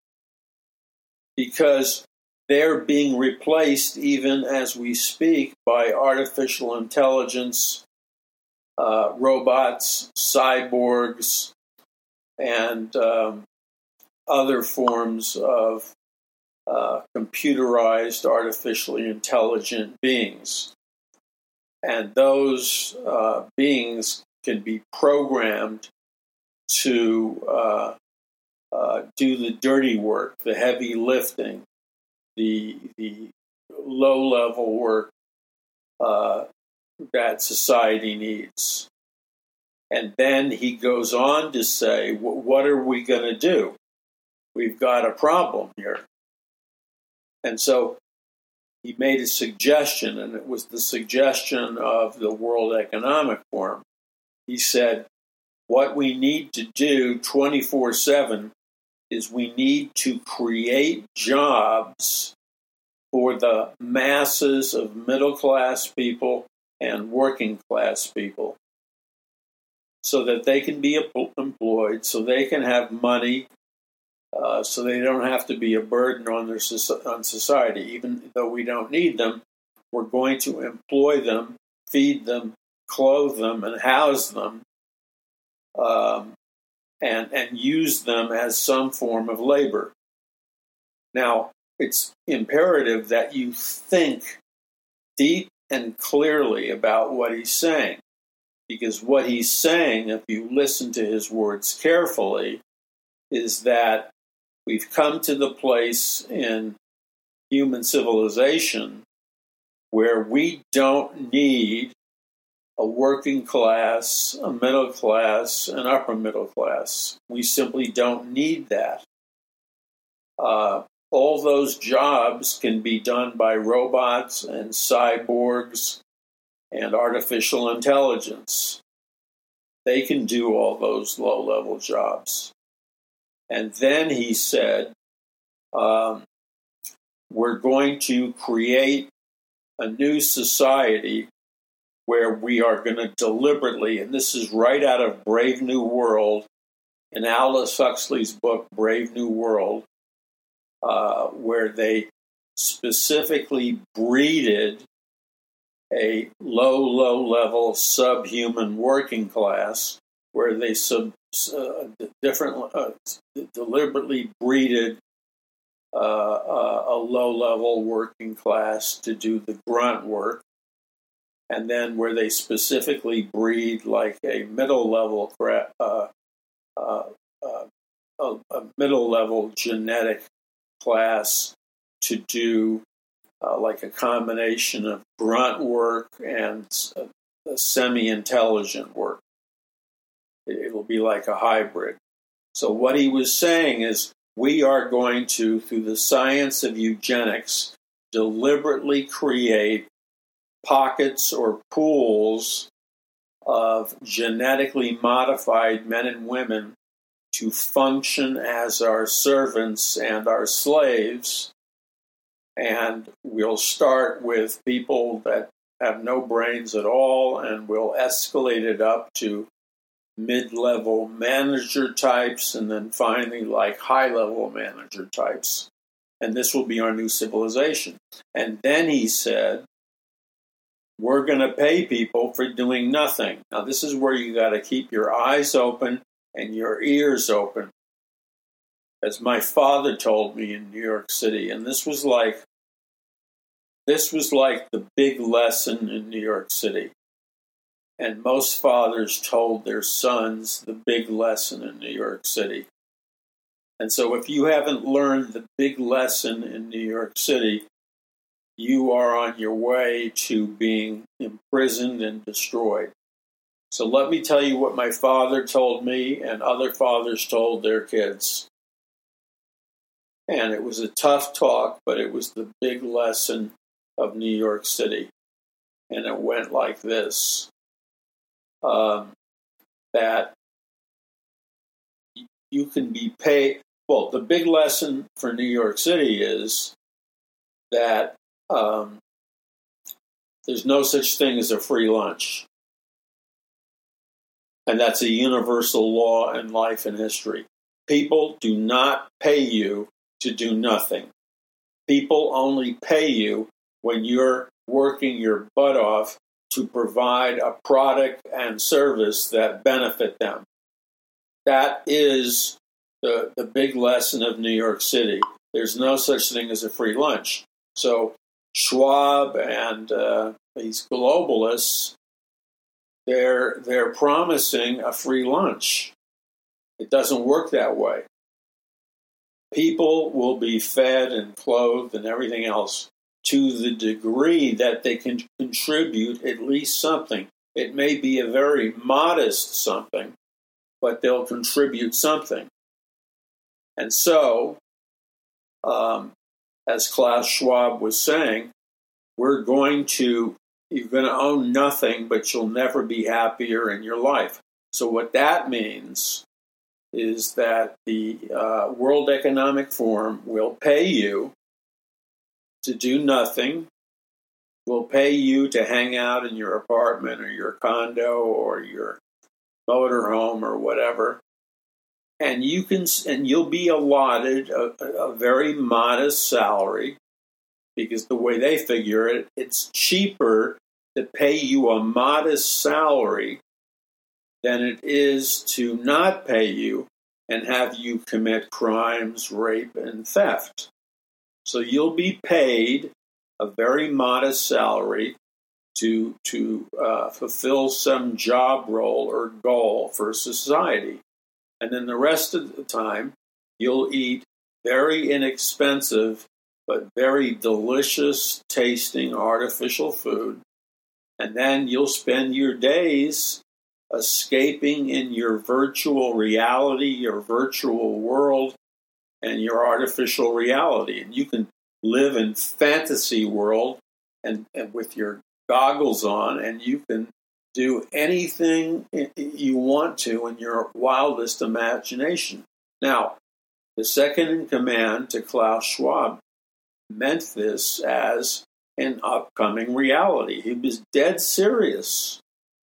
because they're being replaced, even as we speak, by artificial intelligence, uh, robots, cyborgs, and um, other forms of uh, computerized, artificially intelligent beings. And those uh, beings can be programmed to uh, uh, do the dirty work, the heavy lifting, the the low-level work uh, that society needs. And then he goes on to say, what are we going to do? We've got a problem here. And so he made a suggestion, and it was the suggestion of the World Economic Forum. He said, what we need to do twenty-four seven is we need to create jobs for the masses of middle-class people and working-class people, so that they can be employed, so they can have money, uh, so they don't have to be a burden on their on society. Even though we don't need them, we're going to employ them, feed them, clothe them, and house them, um, and and use them as some form of labor. Now, it's imperative that you think deep and clearly about what he's saying, because what he's saying, if you listen to his words carefully, is that we've come to the place in human civilization where we don't need a working class, a middle class, an upper middle class. We simply don't need that. Uh, all those jobs can be done by robots and cyborgs and artificial intelligence. They can do all those low-level jobs. And then he said, um, we're going to create a new society where we are going to deliberately, and this is right out of Brave New World, in Aldous Huxley's book, Brave New World, uh, where they specifically breeded a low, low-level subhuman working class, where they sub, uh, different, uh, deliberately breeded uh, uh, a low-level working class to do the grunt work, and then where they specifically breed like a middle-level, uh, uh, uh, a, a middle-level genetic class to do uh, like a combination of grunt work and uh, semi-intelligent work. It'll be like a hybrid. So what he was saying is, we are going to, through the science of eugenics, deliberately create pockets or pools of genetically modified men and women to function as our servants and our slaves. And we'll start with people that have no brains at all, and we'll escalate it up to mid-level manager types, and then finally like high-level manager types. And this will be our new civilization. And then he said, we're going to pay people for doing nothing. Now, this is where you got to keep your eyes open and your ears open. As my father told me in New York City, and this was like, this was like the big lesson in New York City. And most fathers told their sons the big lesson in New York City. And so if you haven't learned the big lesson in New York City, you are on your way to being imprisoned and destroyed. So let me tell you what my father told me and other fathers told their kids. And it was a tough talk, but it was the big lesson of New York City. And it went like this. Um, that you can be paid. Well, the big lesson for New York City is that um, there's no such thing as a free lunch. And that's a universal law in life and history. People do not pay you to do nothing. People only pay you when you're working your butt off to provide a product and service that benefit them. That is the, the big lesson of New York City. There's no such thing as a free lunch. So Schwab and uh, these globalists, they're, they're promising a free lunch. It doesn't work that way. People will be fed and clothed and everything else to the degree that they can contribute at least something. It may be a very modest something, but they'll contribute something. And so, um, as Klaus Schwab was saying, we're going to, you're going to own nothing, but you'll never be happier in your life. So what that means is that the uh, World Economic Forum will pay you to do nothing, will pay you to hang out in your apartment or your condo or your motorhome or whatever, and you can and you'll be allotted a, a very modest salary, because the way they figure it, it's cheaper to pay you a modest salary than it is to not pay you and have you commit crimes, rape, and theft. So you'll be paid a very modest salary to to uh, fulfill some job role or goal for society. And then the rest of the time, you'll eat very inexpensive but very delicious tasting artificial food. And then you'll spend your days escaping in your virtual reality, your virtual world, and your artificial reality. And you can live in fantasy world and, and with your goggles on, and you can do anything you want to in your wildest imagination. Now, the second in command to Klaus Schwab meant this as an upcoming reality. He was dead serious.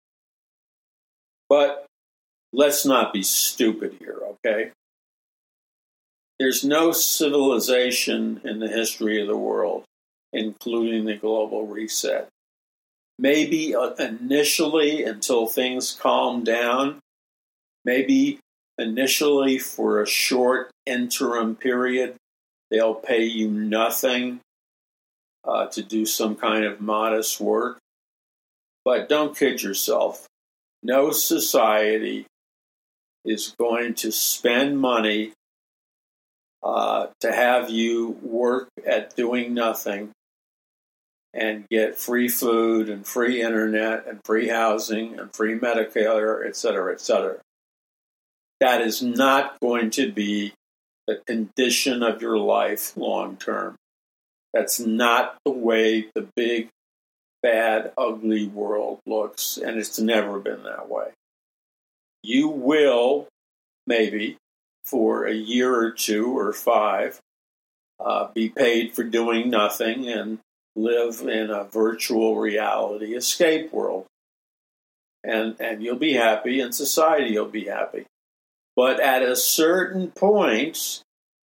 But let's not be stupid here, okay? There's no civilization in the history of the world, including the global reset. Maybe initially, until things calm down, maybe initially for a short interim period, they'll pay you nothing uh, to do some kind of modest work. But don't kid yourself. No society is going to spend money uh, to have you work at doing nothing and get free food and free internet and free housing and free Medicare, et cetera, et cetera. That is not going to be the condition of your life long term. That's not the way the big bad, ugly world looks, and it's never been that way. You will, maybe, for a year or two or five, uh, be paid for doing nothing and live in a virtual reality escape world. And, and you'll be happy, and society will be happy. But at a certain point,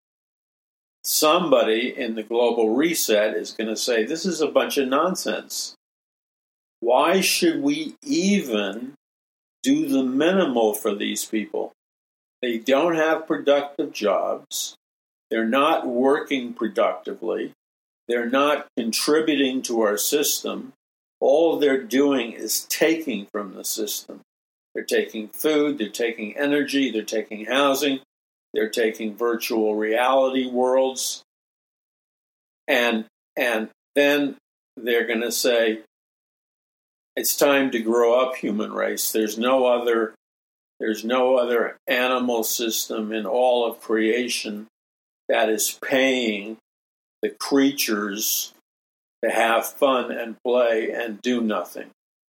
somebody in the global reset is going to say, this is a bunch of nonsense. Why should we even do the minimal for these people? They don't have productive jobs. They're not working productively. They're not contributing to our system. All they're doing is taking from the system. They're taking food, they're taking energy, they're taking housing, they're taking virtual reality worlds. And, and then they're going to say, it's time to grow up, human race. There's no other, there's no other animal system in all of creation that is paying the creatures to have fun and play and do nothing.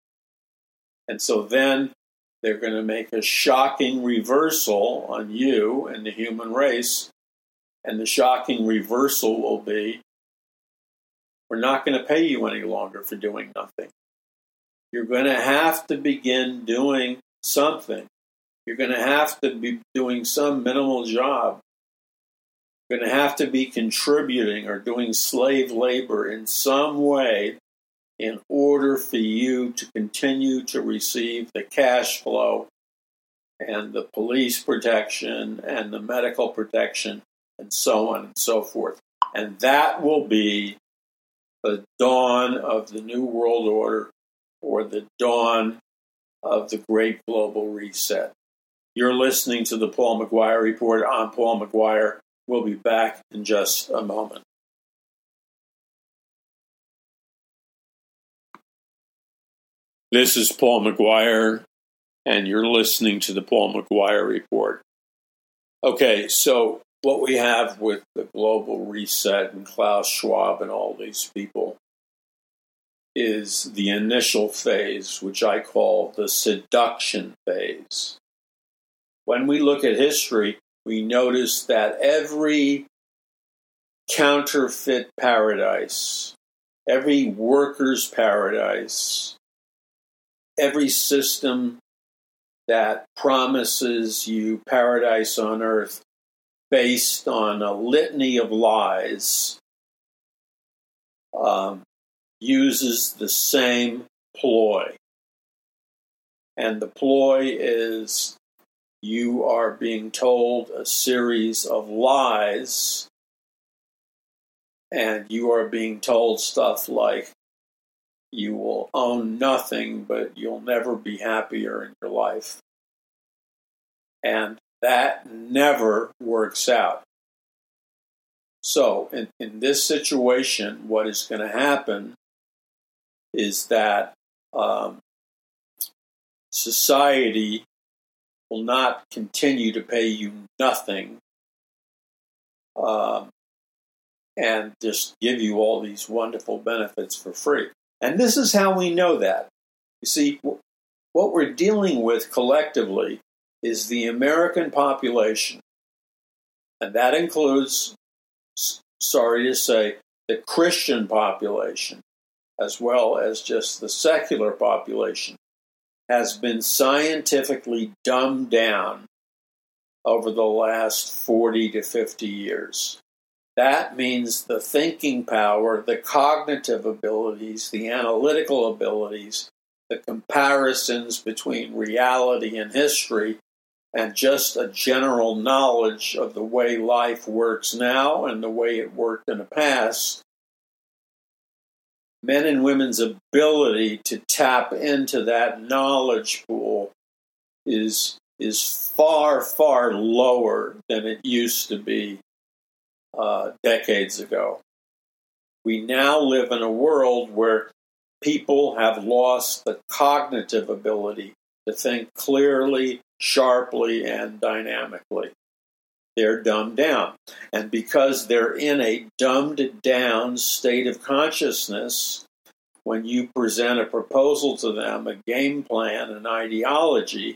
And so then they're going to make a shocking reversal on you and the human race. And the shocking reversal will be, we're not going to pay you any longer for doing nothing. You're going to have to begin doing something. You're going to have to be doing some minimal job. You're going to have to be contributing or doing slave labor in some way in order for you to continue to receive the cash flow and the police protection and the medical protection and so on and so forth. And that will be the dawn of the New World Order, or the dawn of the Great Global Reset. You're listening to the Paul McGuire Report. I'm Paul McGuire. We'll be back in just a moment. This is Paul McGuire, and you're listening to the Paul McGuire Report. Okay, so what we have with the Global Reset and Klaus Schwab and all these people is the initial phase, which I call the seduction phase. When we look at history, we notice that every counterfeit paradise, every worker's paradise, every system that promises you paradise on earth based on a litany of lies um, uses the same ploy. And the ploy is you are being told a series of lies, and you are being told stuff like you will own nothing, but you'll never be happier in your life. And that never works out. So in, in this situation, what is going to happen is that um, society will not continue to pay you nothing um, and just give you all these wonderful benefits for free. And this is how we know that. You see, what we're dealing with collectively is the American population, and that includes, sorry to say, the Christian population, as well as just the secular population, has been scientifically dumbed down over the last forty to fifty years. That means the thinking power, the cognitive abilities, the analytical abilities, the comparisons between reality and history, and just a general knowledge of the way life works now and the way it worked in the past. Men and women's ability to tap into that knowledge pool is, is far, far lower than it used to be uh, decades ago. We now live in a world where people have lost the cognitive ability to think clearly, sharply, and dynamically. They're dumbed down. And because they're in a dumbed down state of consciousness, when you present a proposal to them, a game plan, an ideology,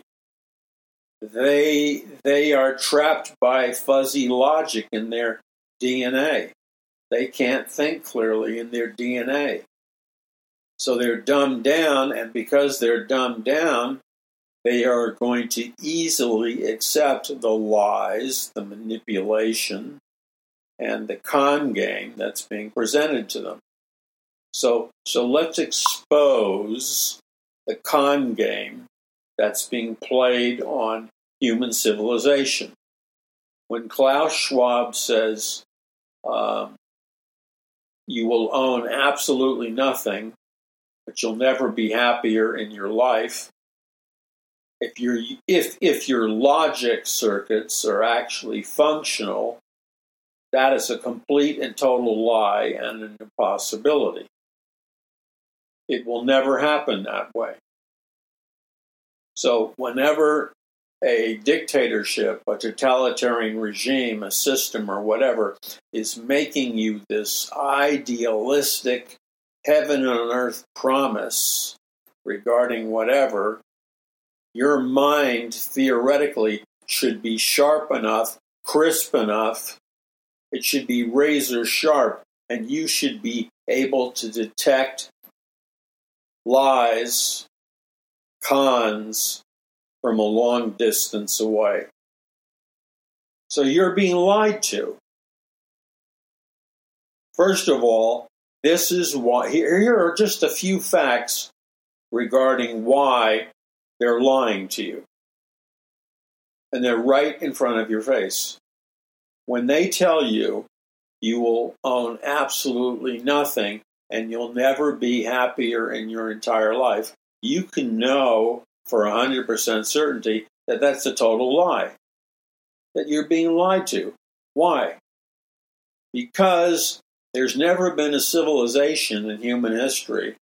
they they are trapped by fuzzy logic in their D N A. They can't think clearly in their D N A. So they're dumbed down, and because they're dumbed down, they are going to easily accept the lies, the manipulation, and the con game that's being presented to them. So, so let's expose the con game that's being played on human civilization. When Klaus Schwab says um, you will own absolutely nothing, but you'll never be happier in your life, if your if if your logic circuits are actually functional, that is a complete and total lie and an impossibility. It will never happen that way. So whenever a dictatorship, a totalitarian regime, a system, or whatever is making you this idealistic heaven and earth promise regarding whatever, your mind theoretically should be sharp enough, crisp enough, it should be razor sharp, and you should be able to detect lies, cons from a long distance away. So you're being lied to. First of all, this is why, here, here are just a few facts regarding why they're lying to you. And they're right in front of your face. When they tell you you will own absolutely nothing and you'll never be happier in your entire life, you can know for one hundred percent certainty that that's a total lie, that you're being lied to. Why? Because there's never been a civilization in human history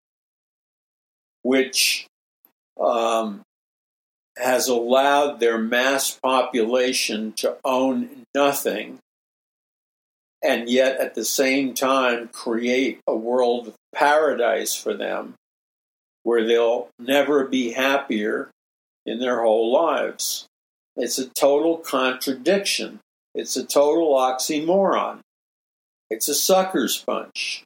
which um, has allowed their mass population to own nothing and yet at the same time create a world of paradise for them where they'll never be happier in their whole lives. It's a total contradiction. It's a total oxymoron. It's a sucker's punch.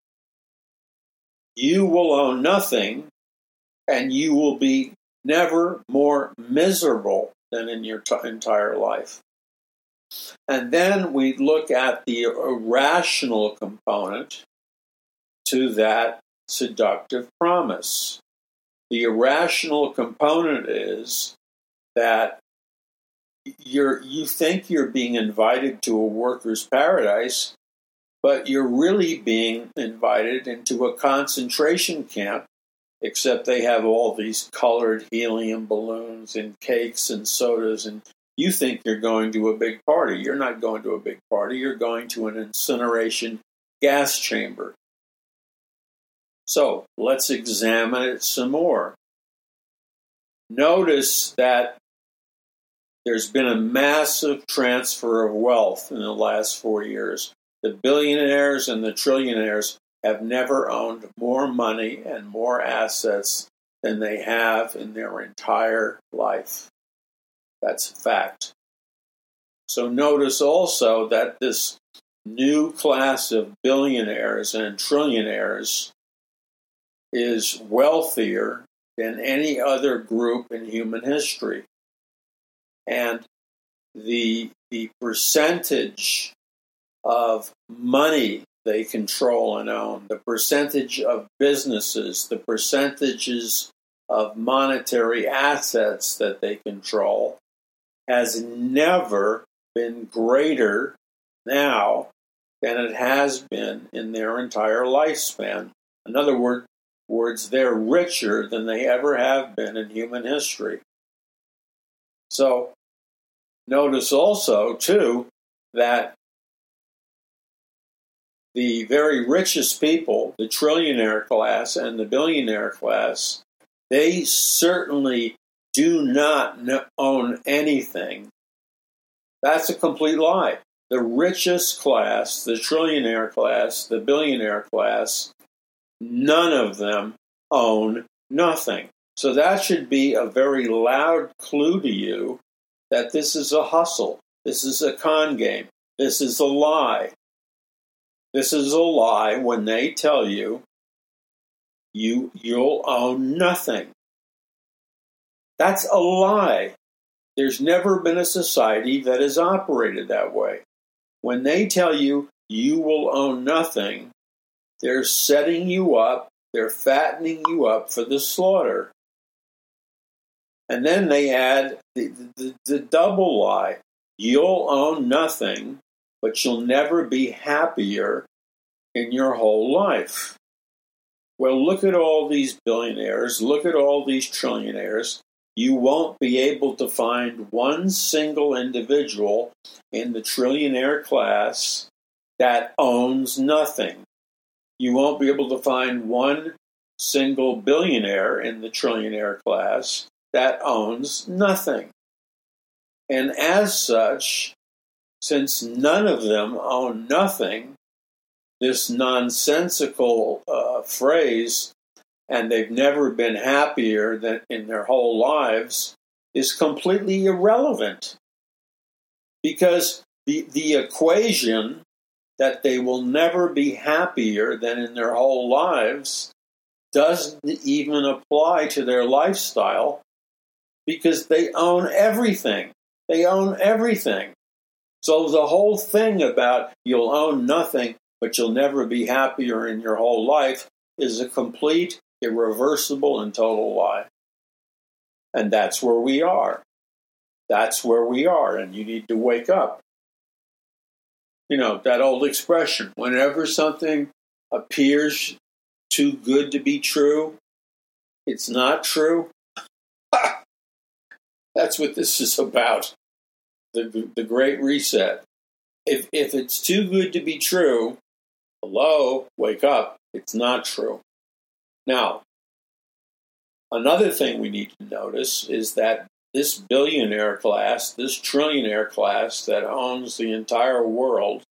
You will own nothing, and you will be never more miserable than in your t- entire life. And then we look at the irrational component to that seductive promise. The irrational component is that you're, you think you're being invited to a worker's paradise, but you're really being invited into a concentration camp, except they have all these colored helium balloons and cakes and sodas, and you think you're going to a big party. You're not going to a big party. You're going to an incineration gas chamber. So let's examine it some more. Notice that there's been a massive transfer of wealth in the last four years. The billionaires and the trillionaires have never owned more money and more assets than they have in their entire life. That's a fact. So notice also that this new class of billionaires and trillionaires is wealthier than any other group in human history. And the, the percentage of money they control and own, the percentage of businesses, the percentages of monetary assets that they control has never been greater now than it has been in their entire lifespan. In other word, words, they're richer than they ever have been in human history. So notice also, too, that the very richest people, the trillionaire class and the billionaire class, they certainly do not own anything. That's a complete lie. The richest class, the trillionaire class, the billionaire class, none of them own nothing. So that should be a very loud clue to you that this is a hustle. This is a con game. This is a lie. This is a lie when they tell you, you you'll own nothing. That's a lie. There's never been a society that has operated that way. When they tell you you will own nothing, they're setting you up, they're fattening you up for the slaughter. And then they add the, the, the double lie. You'll own nothing, but you'll never be happier in your whole life. Well, look at all these billionaires, look at all these trillionaires. You won't be able to find one single individual in the trillionaire class that owns nothing. You won't be able to find one single billionaire in the trillionaire class that owns nothing. And as such, since none of them own nothing, this nonsensical uh, phrase, and they've never been happier than in their whole lives, is completely irrelevant. Because the, the equation that they will never be happier than in their whole lives doesn't even apply to their lifestyle, because they own everything. They own everything. So the whole thing about you'll own nothing, but you'll never be happier in your whole life is a complete, irreversible, and total lie. And that's where we are. That's where we are, and you need to wake up. You know, that old expression, whenever something appears too good to be true, it's not true. That's what this is about. The, the Great Reset. If if it's too good to be true, hello, wake up. It's not true. Now, another thing we need to notice is that this billionaire class, this trillionaire class that owns the entire world,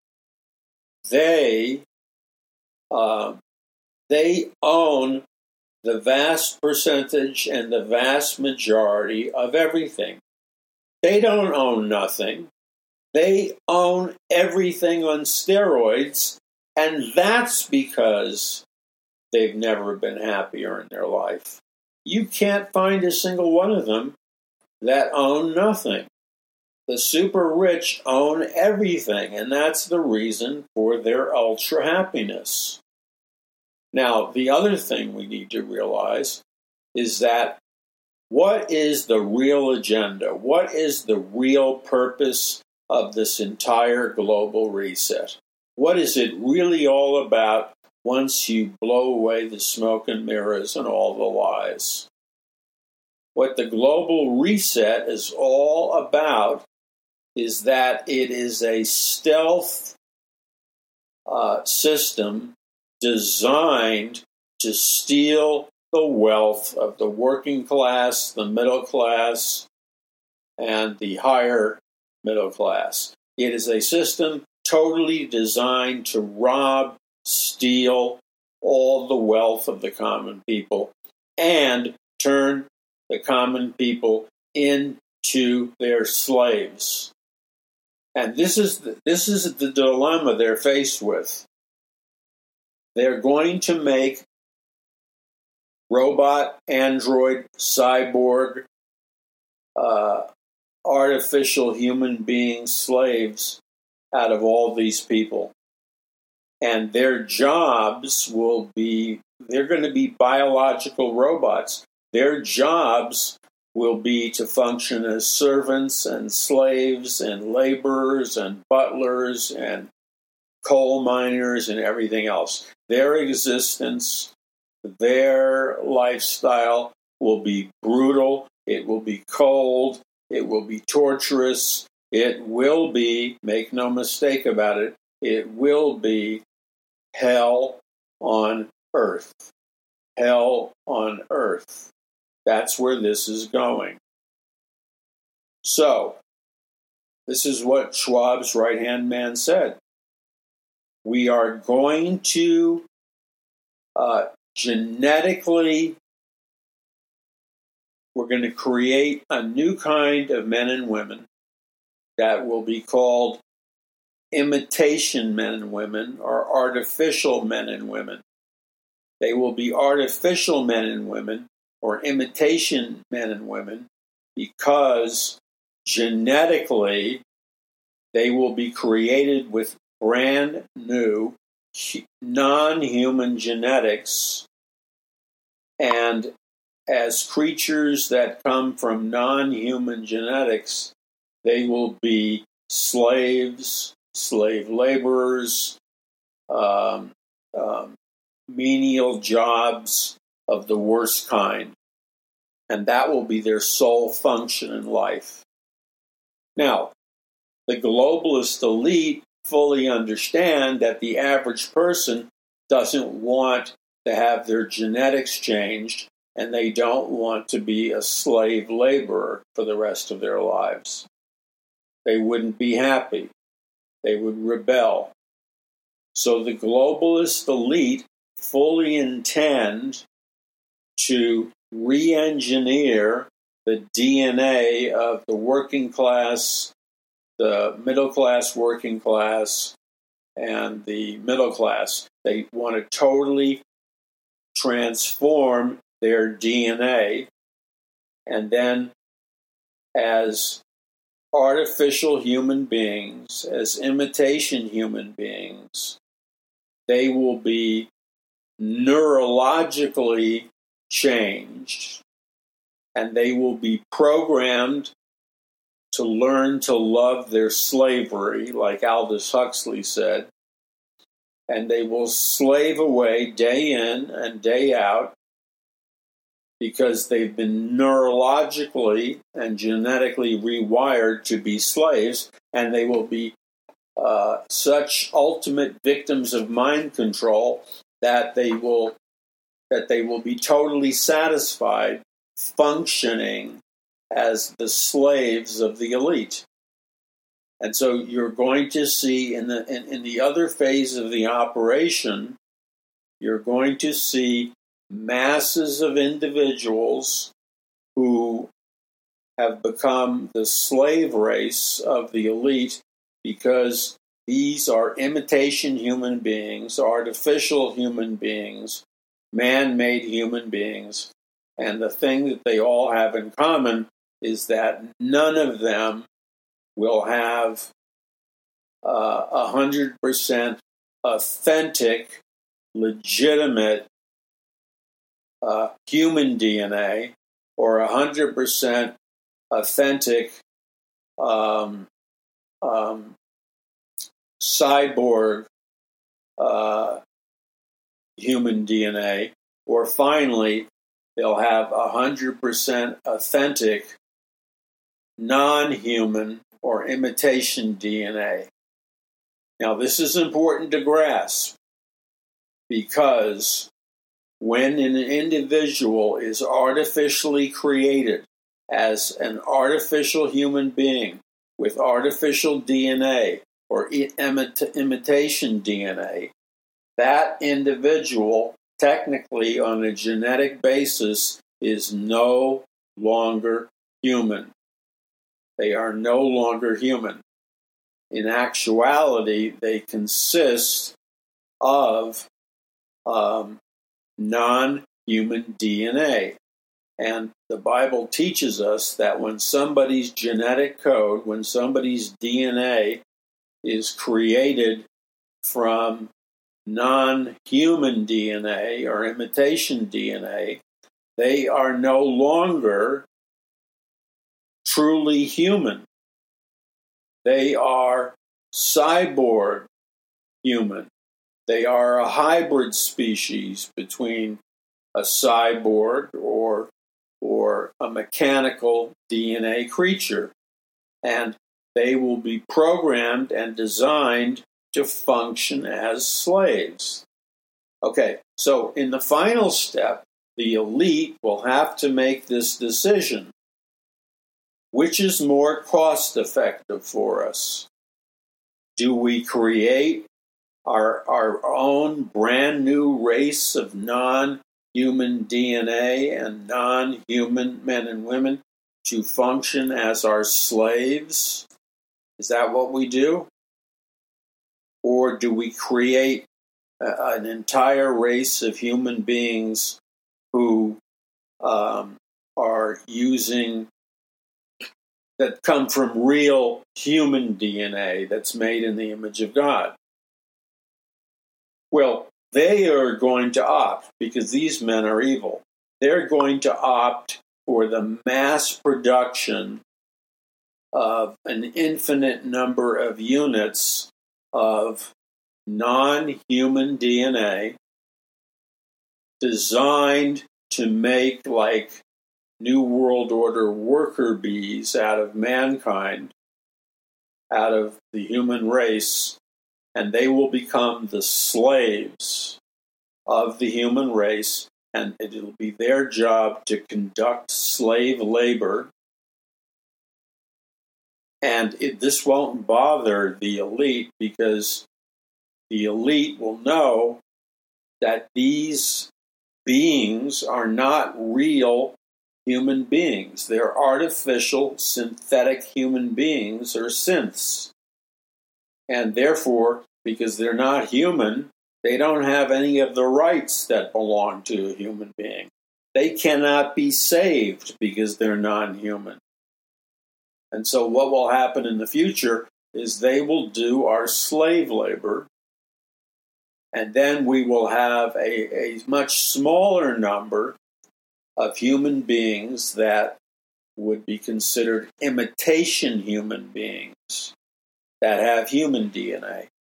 they uh, they own the vast percentage and the vast majority of everything. They don't own nothing. They own everything on steroids, and that's because they've never been happier in their life. You can't find a single one of them that own nothing. The super rich own everything, and that's the reason for their ultra happiness. Now, the other thing we need to realize is that what is the real agenda? What is the real purpose of this entire global reset? What is it really all about once you blow away the smoke and mirrors and all the lies? What the global reset is all about is that it is a stealth uh, system designed to steal the wealth of the working class, the middle class, and the higher middle class. It is a system totally designed to rob, steal all the wealth of the common people and turn the common people into their slaves. And this is the, this is the dilemma they're faced with. They're going to make robot, android, cyborg, uh, artificial human being slaves out of all these people. And their jobs will be, they're going to be biological robots. Their jobs will be to function as servants and slaves and laborers and butlers and coal miners and everything else. Their existence, their lifestyle will be brutal. It will be cold. It will be torturous. It will be, make no mistake about it, it will be hell on earth. Hell on earth. That's where this is going. So, this is what Schwab's right-hand man said. We are going to uh, genetically, we're going to create a new kind of men and women that will be called imitation men and women or artificial men and women. They will be artificial men and women or imitation men and women because genetically they will be created with brand new non-human genetics, and as creatures that come from non-human genetics, they will be slaves, slave laborers, um, um, menial jobs of the worst kind. And that will be their sole function in life. Now, the globalist elite fully understand that the average person doesn't want to have their genetics changed, and they don't want to be a slave laborer for the rest of their lives. They wouldn't be happy. They would rebel. So the globalist elite fully intend to re-engineer the D N A of the working class, the middle class, working class, and the middle class. They want to totally transform their D N A, and then as artificial human beings, as imitation human beings, they will be neurologically changed, and they will be programmed to learn to love their slavery, like Aldous Huxley said, and they will slave away day in and day out because they've been neurologically and genetically rewired to be slaves, and they will be uh, such ultimate victims of mind control that they will that they will be totally satisfied functioning as the slaves of the elite. And so you're going to see in the in, in the other phase of the operation, you're going to see masses of individuals who have become the slave race of the elite because these are imitation human beings, artificial human beings, man-made human beings. And the thing that they all have in common is that none of them will have uh, one hundred percent authentic, legitimate uh, human D N A or one hundred percent authentic um, um, cyborg uh, human D N A, or finally, they'll have one hundred percent authentic non-human or imitation D N A. Now, this is important to grasp because when an individual is artificially created as an artificial human being with artificial D N A or imita- imitation D N A, that individual, technically on a genetic basis, is no longer human. They are no longer human. In actuality, they consist of um, non-human D N A. And the Bible teaches us that when somebody's genetic code, when somebody's D N A is created from non-human D N A or imitation D N A, they are no longer truly human. They are cyborg human. They are a hybrid species between a cyborg or, or a mechanical D N A creature. And they will be programmed and designed to function as slaves. Okay, so in the final step, the elite will have to make this decision. Which is more cost effective for us? Do we create our, our own brand new race of non-human D N A and non-human men and women to function as our slaves? Is that what we do? Or do we create a, an entire race of human beings who um, are using, that come from real human D N A that's made in the image of God? Well, they are going to opt, because these men are evil, they're going to opt for the mass production of an infinite number of units of non-human D N A designed to make like New World Order worker bees out of mankind, out of the human race, and they will become the slaves of the human race, and it'll be their job to conduct slave labor. And it, this won't bother the elite, because the elite will know that these beings are not real human beings. They're artificial, synthetic human beings, or synths. And therefore, because they're not human, they don't have any of the rights that belong to a human being. They cannot be saved because they're non-human. And so what will happen in the future is they will do our slave labor, and then we will have a, a much smaller number of human beings that would be considered imitation human beings that have human D N A.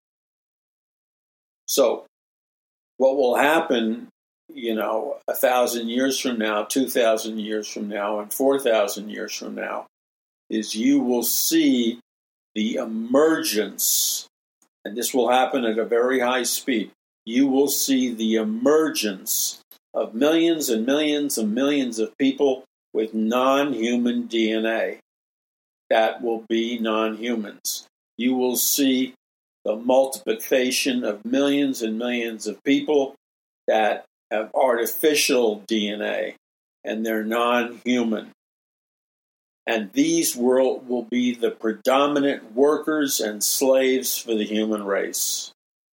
So what will happen, you know, a thousand years from now, two thousand years from now, and four thousand years from now, is you will see the emergence, and this will happen at a very high speed. You will see the emergence of millions and millions and millions of people with non-human D N A that will be non-humans. You will see the multiplication of millions and millions of people that have artificial D N A, and they're non-human. And these will, will be the predominant workers and slaves for the human race.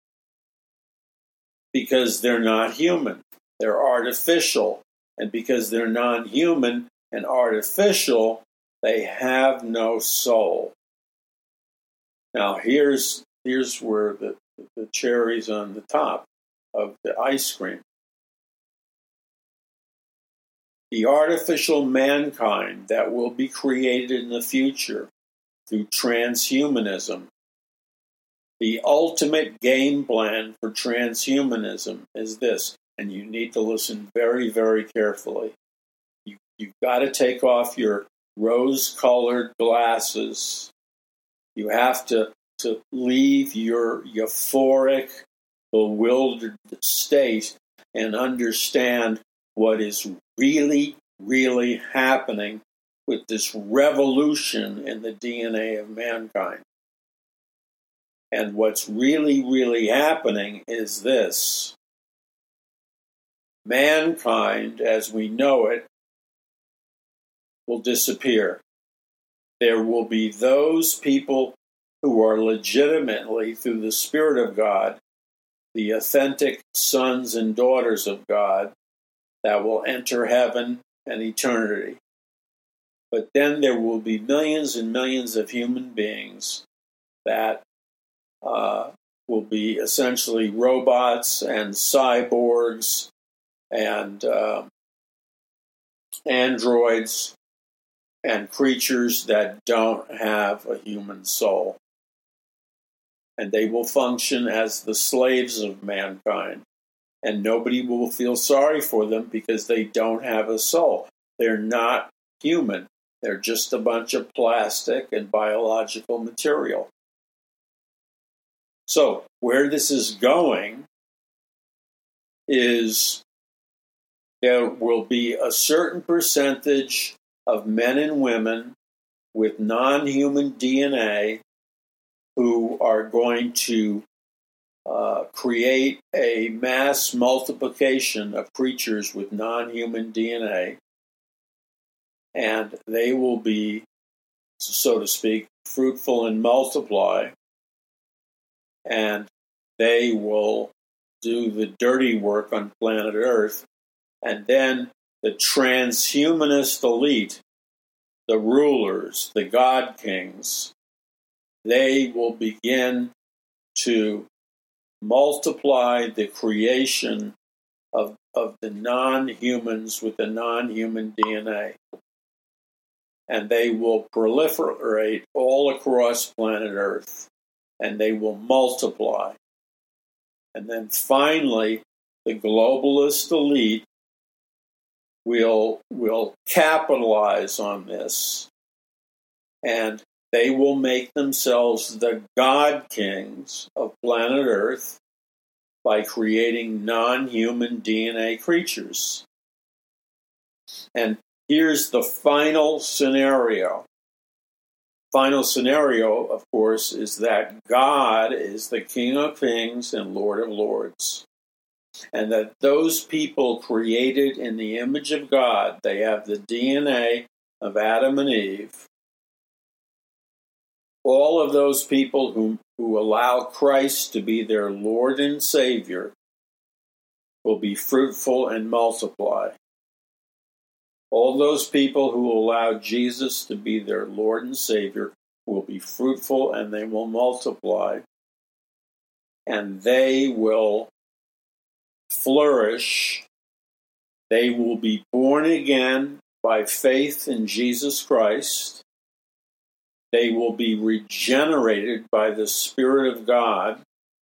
Because they're not human. They're artificial. And because they're non-human and artificial, they have no soul. Now, here's, here's where the, the cherry's on the top of the ice cream. The artificial mankind that will be created in the future through transhumanism. The ultimate game plan for transhumanism is this, and you need to listen very, very carefully. You, you've got to take off your rose-colored glasses. You have to, to leave your euphoric, bewildered state and understand what is really, really happening with this revolution in the D N A of mankind. And what's really, really happening is this. Mankind, as we know it, will disappear. There will be those people who are legitimately, through the Spirit of God, the authentic sons and daughters of God, that will enter heaven and eternity. But then there will be millions and millions of human beings that uh, will be essentially robots and cyborgs and uh, androids and creatures that don't have a human soul. And they will function as the slaves of mankind. And nobody will feel sorry for them because they don't have a soul. They're not human. They're just a bunch of plastic and biological material. So, where this is going is there will be a certain percentage of men and women with non-human D N A who are going to uh, create a mass multiplication of creatures with non-human D N A, and they will be, so to speak, fruitful and multiply, and they will do the dirty work on planet Earth, and then the transhumanist elite, the rulers, the God Kings, they will begin to multiply the creation of, of the non-humans with the non-human D N A. And they will proliferate all across planet Earth, and they will multiply. And then finally, the globalist elite will, will capitalize on this, and they will make themselves the God Kings of planet Earth by creating non-human D N A creatures. And here's the final scenario. Final scenario, of course, is that God is the King of Kings and Lord of Lords. And that those people created in the image of God, they have the D N A of Adam and Eve. All of those people who, who allow Christ to be their Lord and Savior will be fruitful and multiply. All those people who allow Jesus to be their Lord and Savior will be fruitful and they will multiply. And they will flourish. They will be born again by faith in Jesus Christ. They will be regenerated by the Spirit of God.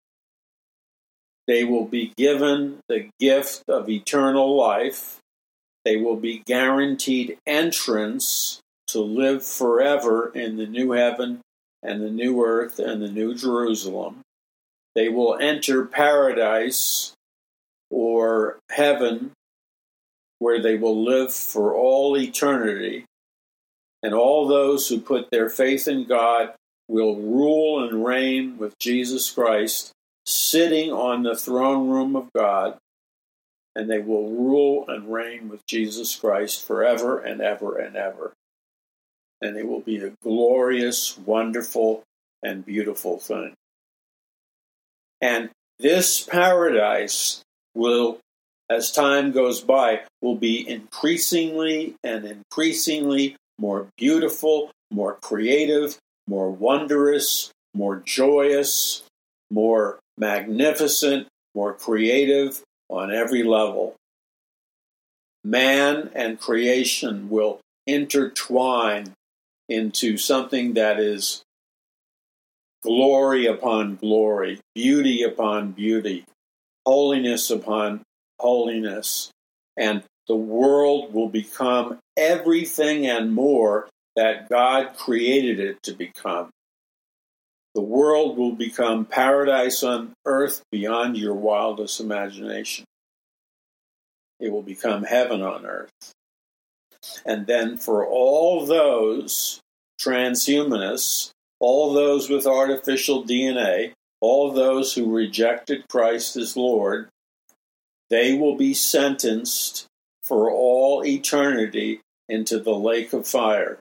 They will be given the gift of eternal life. They will be guaranteed entrance to live forever in the new heaven and the new earth and the new Jerusalem. They will enter paradise or heaven, where they will live for all eternity. And all those who put their faith in God will rule and reign with Jesus Christ, sitting on the throne room of God. And they will rule and reign with Jesus Christ forever and ever and ever. And it will be a glorious, wonderful, and beautiful thing. And this paradise will, as time goes by, will be increasingly and increasingly more beautiful, more creative, more wondrous, more joyous, more magnificent, more creative on every level. Man and creation will intertwine into something that is glory upon glory, beauty upon beauty, holiness upon holiness, and the world will become everything and more that God created it to become. The world will become paradise on earth beyond your wildest imagination. It will become heaven on earth. And then for all those transhumanists, all those with artificial D N A, all those who rejected Christ as Lord, they will be sentenced for all eternity into the lake of fire.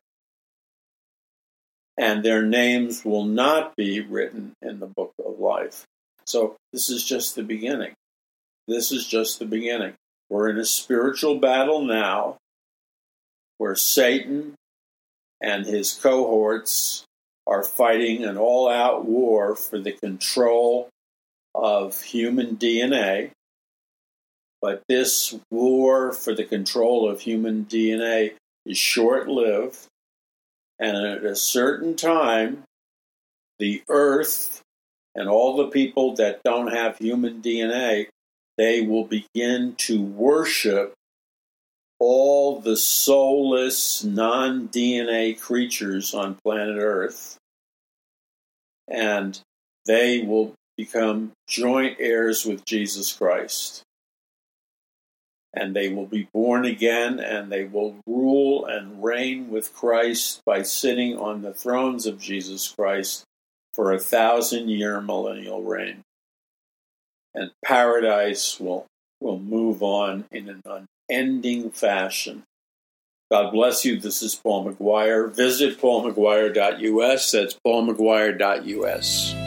And their names will not be written in the book of life. So this is just the beginning. This is just the beginning. We're in a spiritual battle now where Satan and his cohorts are fighting an all-out war for the control of human D N A. But this war for the control of human D N A is short-lived. And at a certain time, the earth and all the people that don't have human D N A, they will begin to worship all the soulless, non-D N A creatures on planet Earth. And they will become joint heirs with Jesus Christ. And they will be born again, and they will rule and reign with Christ by sitting on the thrones of Jesus Christ for a thousand-year millennial reign. and paradise will, will move on in an unending fashion. God bless you. This is Paul McGuire. Visit paul mcguire dot u s. That's paul mcguire dot u s.